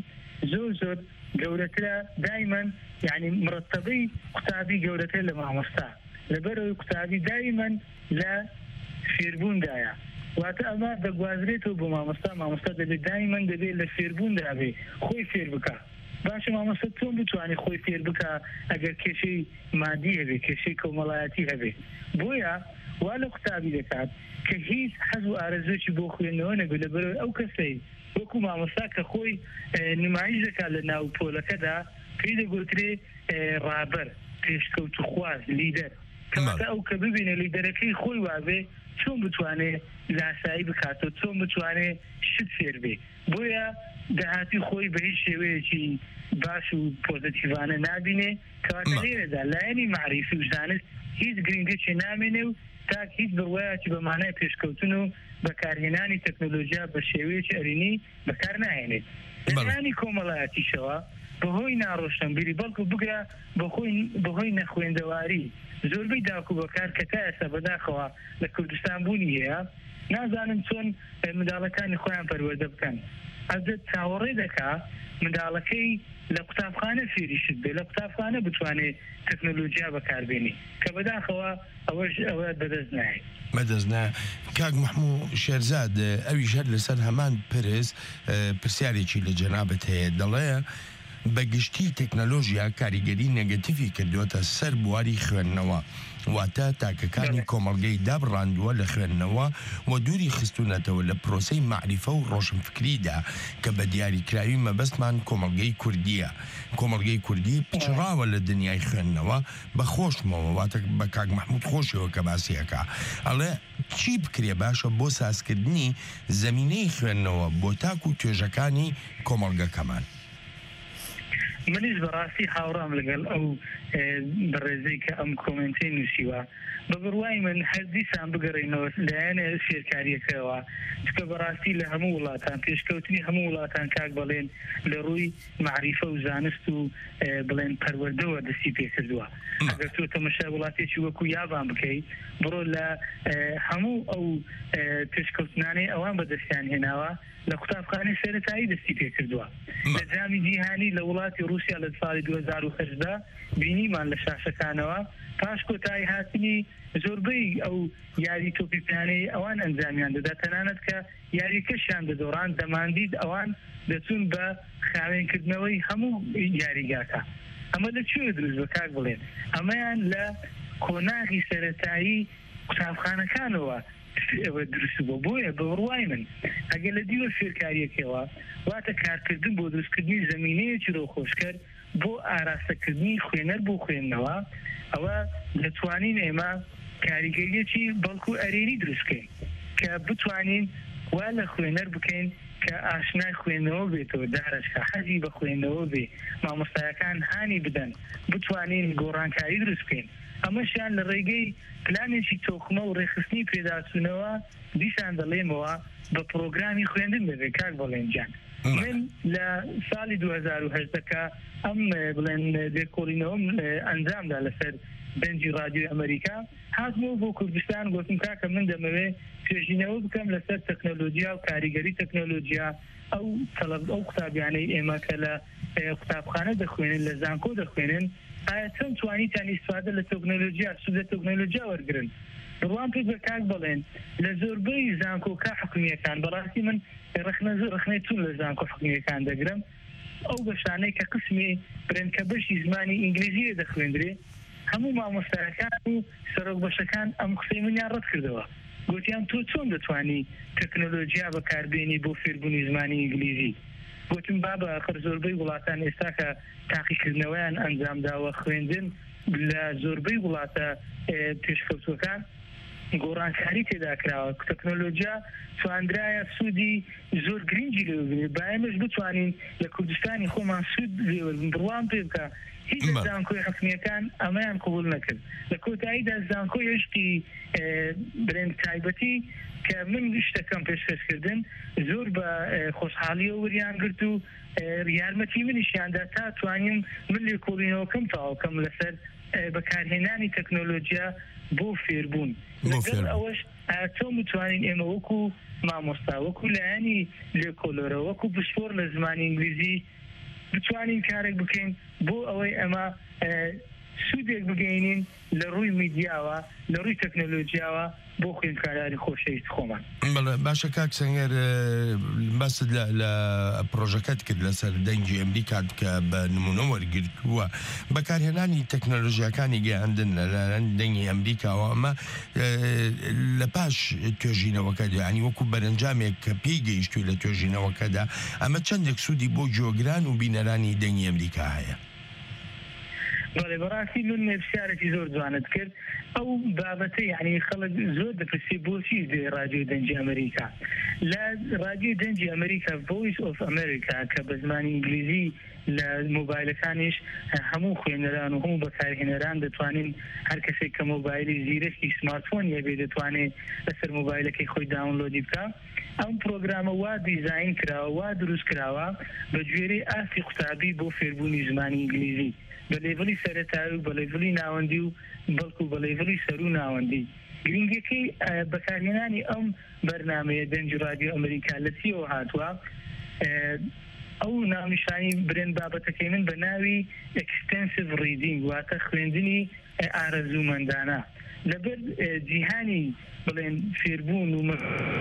زۆر گەورەترە دایمەن یعنی مرتبەی قوتابی گەورەتر لە مامۆستا لەبەرەوەی قوتابی دایمەن لە فێربووندایە واتە ئەمە دەگوازرێتەوە بۆ مامۆستا دەبێت دایمەن دەبێت لە فێربووندا بێ خۆی فێر بکە باشە مامۆستا چۆن بتوانێت خۆی فێر بکە ئەگەر کێشەی مادی هەبێ کێشەی کۆمەڵایەتی هەبێ بۆیە وا لە قوتابی دەکات کە هیچ حەز و ئارەزوێکی بۆ خوێندنەوە نەبێت لەبەرەوەی ئەو کەسەی وەکو مامۆستا کە خۆی نمایش دەکات لە ناو پۆلەکەدا پێی دەگوترێ ڕابەر پێشکەوت و خواز لیدەر کەواتە ئەو کە ببینە لیدەرەکەی خۆی وابێ چۆن بتوانێت لاسایی بکاتەوە چۆن بتوانێت شت فێر بێ بۆیە داهاتی خۆی بە هیچ شێوەیەکی باش و پۆزتیڤانە نابینێ کەواتە لێرەدا لایەنی معریفی و زانست هیچ گرنگێکی نامێنێ و تاک هیچ بڕوایەکی بە مانای پێشکەوتن و بەکارهێنانی تەکنۆلۆژیا بە شێوەیەکی ئەرینی بەکار ناهێنێت لەلایەنی کۆمەڵایەتیشەوە بەهۆی ناڕۆشنبیری بەڵکو بگرە بەهۆی نەخوێندەواری زۆربەی داکو بەکار کە تا ئێستا بەداخەوە لە کوردستان بوونی هەیە نازانن چۆن منداڵەکانی خۆیان پەروەردە بکەن ئەدە چاوەڕێ دەکا منداڵەکەی لە قوتابخانە فێریشت بێ لە قوتابخانە بتوانێت تەکنۆلۆژیا بەکاربێنی کە بەداخەوە ئەوە بەدەست نایێت مەدەستنا کاک محموو شێرزاد ئەویش هەر لەسەر هەمان پرسیارێکی لە جەنابەت هەیە دەڵێ بەگشتی تەکنەلۆژیا کاریگەری نەگەتیڤی کردووەتە سەر بواری خوێندنەوە واتە تاکەکانی کۆمەڵگەی دابڕاندووە لە خوێندنەوە و دووری خستونەتەوە لە پرۆسەی معریفە و ڕۆشنفکریدا کە بە دیاریکراوی مەبەستمان کۆمەڵگەی کوردیە کۆمەڵگەی کوردی پچڕاوە لە دنیای خوێندنەوە بە خۆشمەوە واتە بە کاک محموود خۆشەوە کە باسیەکە ئەڵێ چی بکرێ باشە بۆ سازکردنی زەمینەی خوێندنەوە بۆ تاک و توێژەکانی کۆمەڵگەکەمان منیش بەڕاستی هاوڕام لەگەڵ ئەو بەڕێزەی کە ئەم کۆمنتەی نووسیوە بە بڕوای من هەردیسان بگەڕێنەوە لایەنە فێرکاریەکەوە چکە بەڕاستی لە هەموو وڵاتان پێشکەوتنی هەموو وڵاتان کاک بەڵێن لە ڕووی معریفە و زانست و بڵێن پەروەردەوە دەستی پێکردووە ئەگەر تۆ تەمەشا وڵاتێکی وەکو یابان بکەیت بڕۆ لە هەموو ئەو پێشکەوتنانەی ئەوان بەدەستیان هێناوە لە قوتابخانەی سەرەتایی دەستی پێکردووە لە جامی جیهانی لە وڵاتی رووسیا لە ساڵی 2008 بینیمان لە شاشەکانەوە پاش کۆتایی هاتنی زۆربەی ئەو یاری تۆپیپیانەی ئەوان ئەنجامیان دەدا تەنانەت کە یاریکەشیان دەدۆڕان دەماندید ئەوان دەچون بە خاوێنکردنەوەی هەموو یاریگاکە ئەمە لەکوێ دروست بە کاک بڵێن ئەمەیان لە کۆناغی سەرەتایی قوتابخانەکانەوە ئەوە دروست بۆ بۆیە بە بڕوای من ئەگەر لە دیوە فێرکاریەکەوە واتە کارکردن بۆ دروستکردنی زەمینەیەکی ڕۆخۆشکەر بۆ ئاراستەکردنی خوێنەر بۆ خوێندنەوە ئەوە دەتوانین ئێمە کاریگەریەکی بەڵکو ئەرێنی دروستکەین کە بتوانین وا لە خوێنەر بکەین کە ئاشنای خوێندنەوە بێتەوە دارەشکە حەزی بە خوێندنەوە بێ مامۆستایەکان هانی بدەن بتوانین گۆڕانکاری دروست بکەین ئەمەشیان لە ڕێگەی پلانێکی تۆخمە و ڕێخستنی پێداچوونەوە دیسان دەڵێمەوە بە پرۆگرامی خوێندن دەبێت کاک بەڵێن جان من لە ساڵی 2010 ئەم بڵێن دێکۆڵینەوەم ئەنجامدا لەسەر دەنجی رادیۆی ئەمریکا هاتمەوە بۆ کوردستان گوتم کاکە من دەمەوێت توێژینەوە بکەم لەسەر تەکنۆلۆژیا و کاریگەری تەکنۆلۆژیا ئەو قوتابیانەی ئێمە کە لە قوتابخانە دەخوێنن لە زانکۆ دەخوێنن ئایا چەند توانیتان ئیسفادە لە تەکنۆلۆژیا سوودە تەکنۆلۆژیا وەرگرن بڕوان پێ بە کاک بڵێن لە زۆربەی زانکۆکە حکومیەکان بەڕاستی من ڕخنەی چون لە زانکۆ حکومیەکان دەگرم ئەو بەشانەی کە قسمی برێنکە بەشی زمانی ئینگلیزیە دەخوێندرێ هەموو مامۆستایەکان و سەرۆک بەشەکان ئەم قسەی منیان ڕەت کردەوە گوتیان تۆ چۆن دەتوانی تەکنۆلۆژیا بەکاربێنی بۆ فێربوونی زمانی ئینگلیزی گوتم بابە ئەخر زۆربەی وڵاتان ئێستا کە تاقیکردنەوەیان ئەنجامداوە خوێندن لە زۆربەی وڵاتە پێشکەوتوەکان گۆڕانکاری تێدا کراوە تەکنۆلۆژیا توانرایە سوودی زۆر گرنگی لێ بایەمەش بتوانین لە کوردستانی خۆمان سوود بڕوان پێ بکە هیچ زانکۆی حکومیەکان ئەمەیان قبول نەکرد لە کۆتاییدا زانکۆی هێشتی برێن تایبەتی کە من شتەکەم پێشکەشکردن زۆر بە خۆشحاڵیە وریان گرت و یارمەتی منیشیاندا تا توانیم من لێکۆڵینەوەکەم تاواکەم لەسەر بەکارهێنانی تەکنۆلۆژیا بۆ فێربوون لەگەڵ ئەوەش چۆن بتوانین ئێمە وەکو مامۆستا وەکو لایەنی لێکۆلۆرە وەکو پشتۆر لە زمانی ئینگلیزی بتوانین کارێک بکەین بۆ ئەوەی ئەمە سوودێک بگەینین لە ڕووی میدیاوە لە ڕووی تەکنۆلۆژیاوە بۆ خوێندکارانی خۆشەویست خۆمان باشە کاک سەنگەر باست لە پرۆژەکەت کرد لەسەر دەنگی ئەمریکا کە بە نمونە وەرگرتووە بەکارهێنانی تەکنۆلۆژیەکانی گەیاندن لە دەنگی ئەمریکاوە ئەمە لە پاش توێژینەوەکە ینی وەکو بەرەنجامێک کە پێی گەیشتووی لە توێژینەوەکەدا ئەمە چەندێک سوودی بۆ جۆگران و بینەرانی دەنگی ئەمریکا هەیە بەڵێ بەڕاستی من پرسیارێکی زۆر جوانت کرد ئەو بابەتە یعنی خەڵک زۆر دەپرسی بۆچی دێ ڕادیۆ دەنجی ئەمریکا لە ڕادیۆ دەنجی ئەمریکا ڤۆیس ئۆف ئەمریکا کە بە زمانی ئینگلیزی لە مۆبایلەکانیش هەموو خوێنەران و هەموو بەکارهێنەران دەتوانین هەر کەسێک کە مۆبایلی زیرەکی سمارتفۆن هەبێ دەتوانێت لەسەر مۆبایلەکەی خۆی داونلۆدی بکە ئەم پرۆگرامە وا دیزاین کراوە وا دروست کراوە بە گوێرەی ئاستی قوتابی بۆ فێربوونی زمانی ئینگلیزی بە لێڤڵی سەرەتایی و بە لێڤڵی ناوەندی و بەڵکو بە لێڤڵی سەر و ناوەندی گرنگەکەی بەکارهێنانی ئەم بەرنامەیە دەنج رادیۆ ئەمریکا لە چیەوە هاتووە ئەو ناونیشانی برێن بابەتەکەی من بە ناوی ئەکستەنسیڤ ریدینگ واتە خوێندنی ئارەزوومەندانە لەبەر جیهانی بڵێن فێربوون و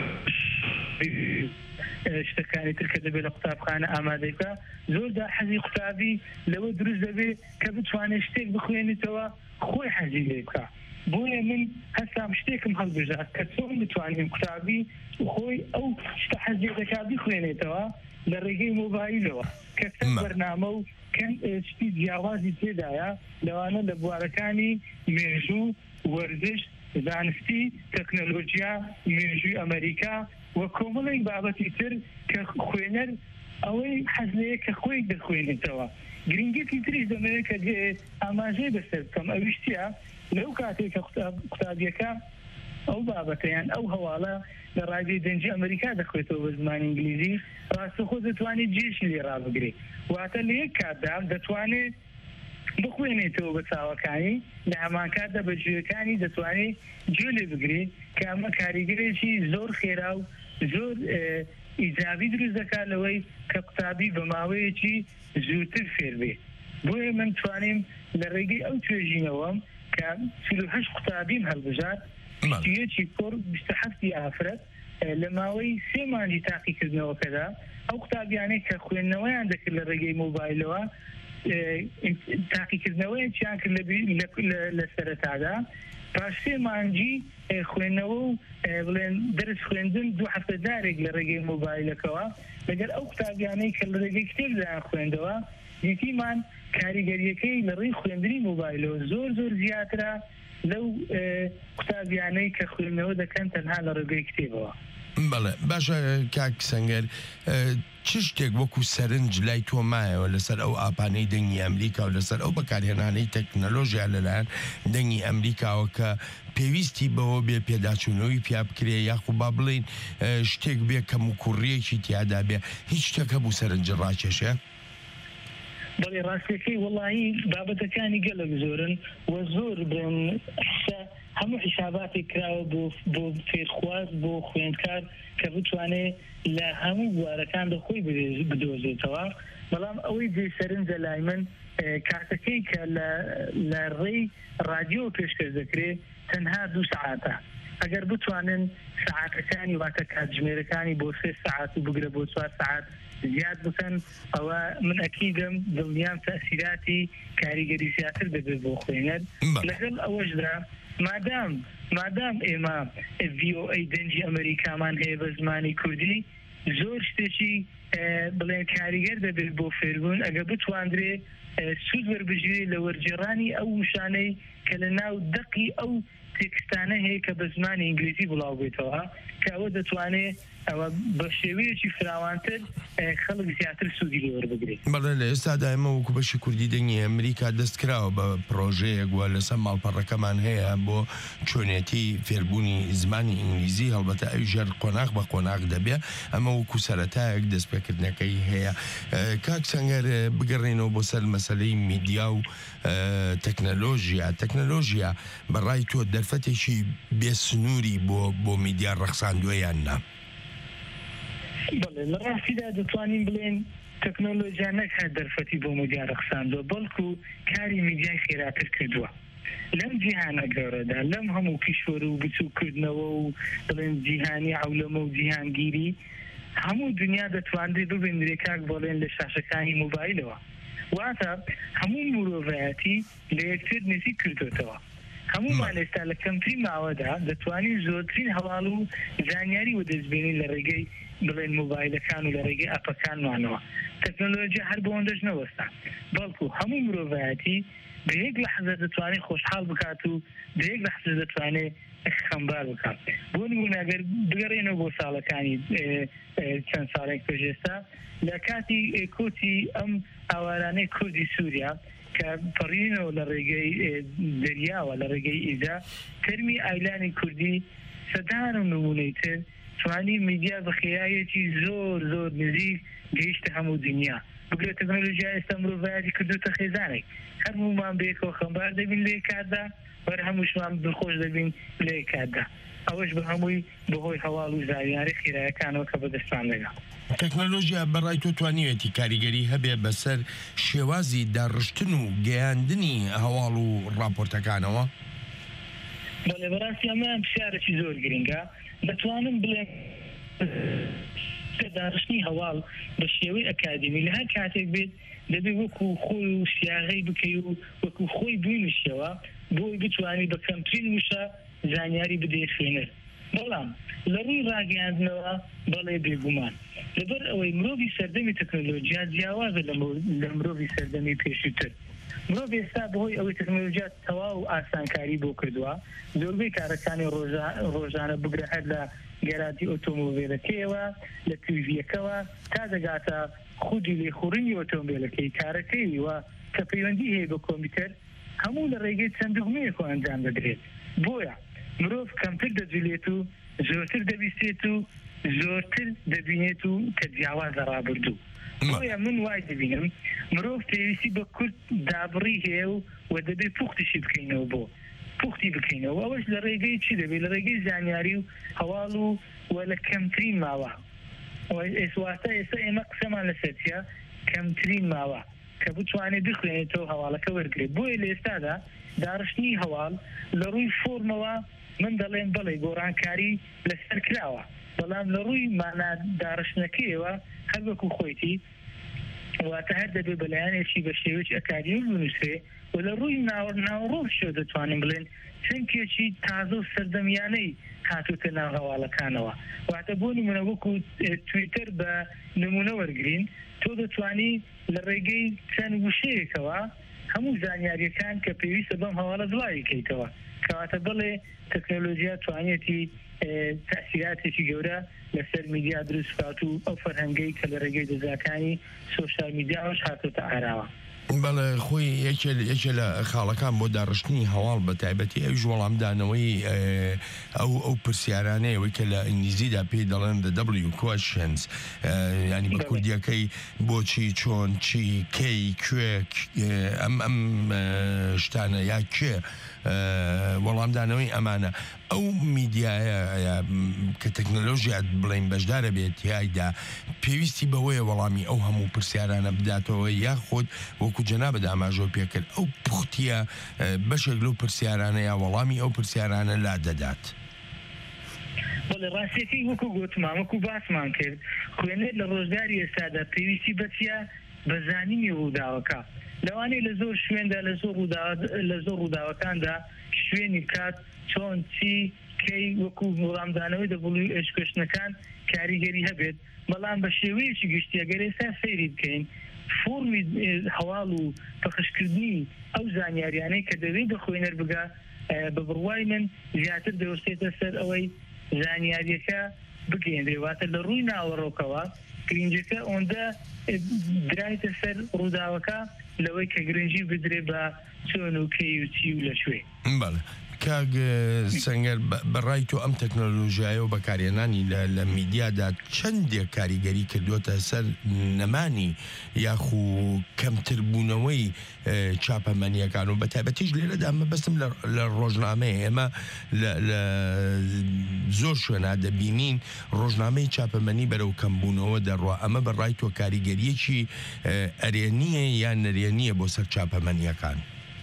شتەکانی تر کە دەبێت لە قوتابخانە ئامادەیکە زۆردا حەزی قوتابی لەوە دروست دەبێت کە بتوانێت شتێک بخوێنیتەوە خۆی حەزی لێ بکە بۆیە من هەستام شتێکم هەڵبژات کە چۆن بتوانین قوتابی خۆی ئەو شتە حەزی دەکات بخوێنێتەوە لە ڕێگەی مۆبایلەوە کە بەرنامە و شتی جیاوازی تێدایە لەوانە لە بوارەکانی مێژوو وەرزش زانستی تەکنۆلۆژیا مێژووی ئەمریکا وە کۆمەڵێک بابەتی تر کە خوێنەر ئەوەی حەزەیە کە خۆی دەخوێنێتەوە گرنگێکی تریش دەمەوێت کە ئاماژەی بەسەر بکەم ئەویشتە لەو کاتێک کە قوتابیەکە ئەو بابەتەیان ئەو هەواڵە لە ڕادیۆی دەنجی ئەمریکا دەخوێتەوە بە زمانی ئینگلیزی ڕاستەخۆ دەتوانێت جێشی لێ ڕابگرێت واتە لە یەک کاتدا دەتوانێت بخوێنێتەوە بە چاوەکانی لە هەمان کاتدا بە گوێەکانی دەتوانێت گوێ لێ بگرێت کە ئەمە کاریگەرێکی زۆر خێرا و زۆر ئیجابی دروست دەکات لەوەی کە قوتابی بە ماوەیەکی زووتر فێر بێت بۆیە من توانیم لە ڕێگەی ئەو توێژینەوەم کە 48 قوتابیم هەڵبژات یەکی کۆڕ 27 ئافرەت لە ماوەی 3 مانگی تاقیکردنەوەکەدا ئەو قوتابیانەی کە خوێندنەوەیان دەکرد لە ڕێگەی مۆبایلەوە تاقیکردنەوەیان کرد لە سەرەتادا پاش 3 مانگی خوێندنەوە و بڵێن دەرس خوێندن 2 هەفتەدارێک لە ڕێگەی مۆبایلەکەوە لەگەر ئەو قوتابیانەی کە لە ڕێگەی کتێبدایان خوێندەوە یەکیمان کاریگەریەکەی لە ڕێی خوێندنی مۆبایلەوە زۆر زیاترە لەو قوتابیانەی کە خوێندنەوە دەکەن تەنها لە ڕێگەی کتێبەوە. بەڵێ باشە کاک سەنگەر چ شتێک وەکو سەرنج لای تۆ مایەوە لەسەر ئەو ئاپانەی دەنگی ئەمریکا و لەسەر ئەو بەکارهێنانەی تەکنەلۆژیا لەلایەن دەنگی ئەمریکاوە کە پێویستی بەوە بێ پێداچوونەوەی پیا بکرێ یاخو با بڵین شتێک بێ کەم و کوڕیەکی تیادا بێ هیچ شتێکە بوو سەرنج ڕاکێشە؟ بەڵێ ڕاستیەکەی وەڵاهی بابەتەکانی گەلک زۆرن و زۆر بن هەموو حیساباتی کراوە بۆ فێرخواز بۆ خوێندکار کە بتوانێت لە هەموو بوارەکاندا خۆی بدۆزێتەوە بەڵام ئەوەی جێ سەرنجە لای من کاتەکەی کە لە ڕێی رادیۆ پێشکەش دەکرێت تەنها 2 ساعاتە ئەگەر بتوانن ساعاتەکانی واتە کاتژمێرەکانی بۆ 3 ساعات و بگرە بۆ 4 ساعات زیاد بکەن ئەوە من ئەکیدم دڵنیام تەسیراتی کاریگەری زیاتر دەبێت بۆ خوێنەر لەگەڵ ئەوەشدا مادام ئێمە VOA دەنجی ئەمریکامان هەیە بە زمانی کوردی زۆر شتێکی بڵێن کاریگەر دەبێت بۆ فێربوون ئەگە بتواندرێ سوود وەربژێ لە وەرجێڕانی ئەو وشانەی کە لە ناو دەقی ئەو تێکستانە هەیە کە بە زمانی ئینگلیزی بڵاو بێتەوە کە ئەوە دەتوانێت ئەوە بە شێوەیەکی فراوانتر خەڵک زیاتر سوودی لێ وەربگرێت. بەڵێ لە ئێستادا ئێمە وەکو بەشی کوردی دەنگی ئەمریکا دەستکراوە بە پرۆژەیەک وە لەسەر ماڵپەڕەکەمان هەیە بۆ چۆنێتی فێربوونی زمانی ئینگلیزی هەڵبەتە ئەو ژەر قۆناغ بە قۆناغ دەبێ ئەمە وەکو سەرەتایەک دەستپێکردنەکەی هەیە. کاک سەنگەر بگەڕێنەوە بۆ سەر مەسەلەی میدیا و تەکنەلۆژیا بەڕای تۆ دەرفەتێکی بێسنووری بۆ میدیا ڕەخساندوویان نا؟ بەڵێ لە ڕاستیدا دەتوانین بڵێن تەکنۆلۆژیا نەک هەر دەرفەتی بۆ میدیا ڕەخساندووە بەڵکو کاری میدیای خێراتر کردووە لەم جیهانە گەورەدا لەم هەموو کیشوەر و بچووکردنەوە و بڵێن جیهانی عەولەمە و جیهانگیری هەموو دنیا دەتواندێت ببێنرێ کاک بڵێن لە شاشەکانی مۆبایلەوە واتە هەموو مرۆڤایەتی لە یەکتر نزیک کردوێتەوە هەمومان ئێستا لە کەمترین ماوەدا دەتوانین زۆرترین هەواڵ و زانیاری وەدەستبێنین لە ڕێگەی بڵێن مۆبایلەکان و لە ڕێگەی ئەپەکانمانەوە تەکنۆلۆژیا هەر بۆ ئەوەندەش نەوەستا بەڵکو هەموو مرۆڤایەتی بە یەک لەحظە دەتوانێت خۆشحاڵ بکات و بە یەک لەحظە دەتوانێت خەمبار بکات بۆ نمونە ئەگەر بگەڕێنەوە بۆ ساڵەکانی چەند ساڵێک پێش ئێستا لە کاتی کۆتی ئەم ئاوارانەی کوردی سووریا کە پەڕینەوە لە ڕێگەی دەریاوە لە ڕێگەی ئیزا تەرمی ئایلانی کوردی سەدان و نمونەی تر توانی میدیا بە خێیایەکی زۆر نزیک گەیشتە هەموو دنیا بگرێت تەکنۆلۆژیا ئێستا مرۆڤایەتی کردوتە خێزانێک هەموومان بەیەکەوە خەمبار دەبین لە یەک کاتدا بەر هەمووشمان دڵخۆش دەبین لێ کاتدا ئەوەش بە هەمووی بەهۆی هەواڵ و زاویاری خێرایەکانەوە کە بەدەستان دەگا تەکنۆلۆژیا بەڕای تۆ توانیوێتی کاریگەری هەبێ بەسەر شێوازی داڕشتن و گەیاندنی هەواڵ و ڕاپۆرتەکانەوە بەڵێ بەڕاستی ئەمەیان پرسیارێکی زۆر گرنگە دەتوانم بڵێم داڕشتنی هەواڵ بە شێوەی ئەکادمی لە هەر کاتێک بێت دەبێت وەکو خۆی و سیاغەی بکەی و وەکو خۆی بوونیشەوە بۆی بتوانی بە کەمترین وشە زانیاری بدەی خوێنەر بەڵام لە ڕووی ڕاگەاندنەوە بەڵێ بێگومان لەبەر ئەوەی مرۆڤی سەردەمی تەکنۆلۆژیا جیاوازە لە مرۆڤی سەردەمی پێشووتر مرۆڤ ئێستا بەهۆی ئەوەی تەکنۆلۆژیا تەواو ئاسانکاری بۆ کردووە زۆربەی کارەکانی ڕۆژانە بگرە هەر لە گەراتی ئۆتۆمۆبیلەکەیەوە لە تیڤیەکەوە تا دەگاتە خودی لێخوڕنی ئۆتۆمبیلەکەی کارەکەی وە کە پەیوەندی هەیە بە کۆمپیوتەر هەموو لە ڕێگەی چەند دوگمەیەکۆ ئەنجام دەدرێت بۆیە مرۆڤ کەمتر دەجولێت و زۆرتر دەبیستێت و زۆرتر دەبینێت و کە جیاوازە ڕابردوو بۆیە من وای دەبینم مرۆڤ پێویستی بە کورت دابڕی هەیە و دەبێت پوختیشی بکەینەوە بۆ پوختی بکەینەوە ئەوەش لە ڕێگەی چی دەبێت لە ڕێگەی زانیاری و هەواڵ و لە کەمترین ماوە ئێسواتە ئێستا ئێمە قسەمان لەسەر چیە کەمترین ماوە کە بتوانێت بخوێنێتەوە هەواڵەکە وەرگێت بۆیە لە ئێستادا داڕشتنی هەواڵ لە ڕووی فۆرمەوە من دەڵێن بەڵێ گۆڕانکاری لەسەر کراوە بەڵام لە ڕووی مانا داڕشتنەکەیەوە هەر وەکو خۆیتی واتە هەر دەبێت بەلایەنێکی بە شێوەیەکی ئەکادمی بنووسێ و لە ڕووی ناوەڕۆک شێ دەتوانین بڵێن چەندێکی تازە و سەردەمیانەی هاتووتە ناو هەواڵەکانەوە واتە بۆ نمونە وەکو تویتەر بە نمونە وەرگرین تۆ دەتوانی لە ڕێگەی چەند وشەیەکەوە هەموو زانیاریەکان کە پێویستە بەم هەواڵە دڵاوی کەیتەوە کەواتە بڵێ تەکنۆلۆژیا توانێتی تاثیراتێکی گەورە لەسەر میدیا دروست بکات و ئەو فەرهەنگەی کە لە ڕێگەی دەزاکانی سۆشیال میدیاوەش هاتووتە ئاراوە بەڵێ خۆی یەکێ لە خاڵەکان بۆ داڕشتنی هەواڵ بە تایبەتی ئەویش وەڵامدانەوەی ئەو پرسیارانەیەوەی کە لە ئینگلیزیدا پێی دەڵێن the W questions ینی بە کوردیەکەی بۆچی چۆن چی کەی کوێ ئەم شتانە یا کوێ وەڵامدانەوەی ئەمانە ئەو میدیایە کە تەکنۆلۆژیات بڵین بەشدارە بێت یایدا پێویستی بەوەیە وەڵامی ئەو هەموو پرسیارانە بداتەوە یاخۆت وەکو جەنابەت ئاماژۆ پێکرد ئەو پوختیە بەشێک لەو پرسیارانە یا وەڵامی ئەو پرسیارانە لا دەدات بەڵێ ڕاستیەکەی وەکو گوتمان وەکو باسمان کرد خوێنێت لە ڕۆژداری ئێستادا پێویستی بەچیە بەزانینی ڕووداوەکە لەوانەیە لە زۆر شوێندا لە زۆر ڕووداوەکاندا شوێنی کات چۆن چی کەی وەکو وەڵامدانەوەی دەبڵوی ئێشکۆشتنەکان کاریگەری هەبێت بەڵام بە شێوەیەکی گشتیەگەر ئێستا سەیری بکەین فۆرمی هەواڵ و پەخشکردنی ئەو زانیاریانەی کە دەوێت بە خوێنەر بگا بە بڕوای من زیاتر دەوەستێتە سەر ئەوەی زانیاریەکە بگەێنرێواتە لە ڕووی ناوەڕۆکەوە گرنجەکە ئەوەندە درایتە سەر ڕووداوەکە لەوەی کە گرنجی بدرێ بە چۆن و کەی و چی و لە شوێ کاگ سەنگەر بەڕای تۆ ئەم تەکنۆلۆژیایە و بەکارێنانی لە میدیادا چەندێک کاریگەری کردوتە سەر نەمانی یاخو کەمتر بوونەوەی چاپەمەنیەکان و بە تایبەتیش لێرەدا ئەمە بەستم لە ڕۆژنامەیە ئێمە لە زۆر شوێنە دەبینین ڕۆژنامەی چاپەمەنی بەرەو کەمبوونەوە دەڕوا ئەمە بەڕای تۆ کاریگەریەکی ئەرێنیە یان نەرێنیە بۆ سەر چاپەمەنیەکان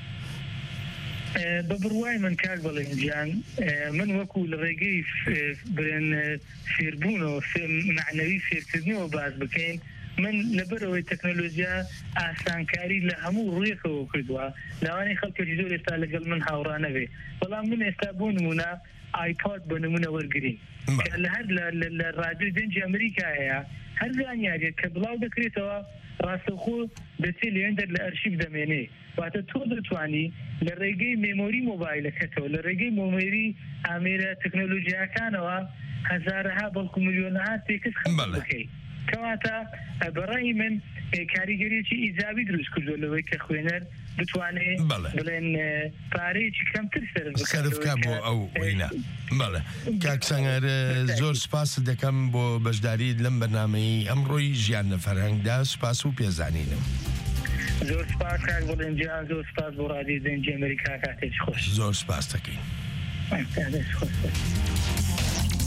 بە بڕوای من کاک بەڵێنجیان من وەکو لە ڕێگەی برێن فێربوونەوە معنەوی فێرکردنەوە باز بکەین من لەبەرەوەی تەکنۆلۆژیا ئاسانکاری لە هەموو ڕوویەکەوە کردووە لەوانەیە خەڵکێکی زۆر ئێستا لەگەڵ من هاوڕانەوێ بەڵام من ئێستا بۆ نمونە ئایپاد بە نمونە وەرگرین لە هەر لە ڕادیۆ دەنجی ئەمریکایە هەر زانیاریێک کە بڵاو دەکرێتەوە ڕاستەوخۆ دەچێت لێندەر لە ئەرشیف دەمێنێ واتە تۆ دەتوانی لە ڕێگەی مێمۆری مۆبایلەکەتەوە لە ڕێگەی مۆمێری ئامێرە تەکنۆلۆژیاکانەوە هەزارەها بەڵکو ملیۆنەها تێکس خەڵک بکەیت کەواتە بەڕای من کاریگەریەکی ئیجابی دروست کردووە لەوەی کە خوێنەر بتوانێت بڵێن پارەیەکی کەمتر سەرفکە بۆ ئەو وینە بەڵێ کاکسەنگەر زۆر سپاس دەکەم بۆ بەشداریت لەم بەرنامەی ئەمڕۆی ژیان لە فەرهەنگدا سپاس و پێزانینم زۆر سپاس کاک بڵێنجیان زۆر سپاس بۆ ڕادیۆ دەنگی ئەمریکا کاتێکی خۆش زۆر سپاس دەکەین. خۆش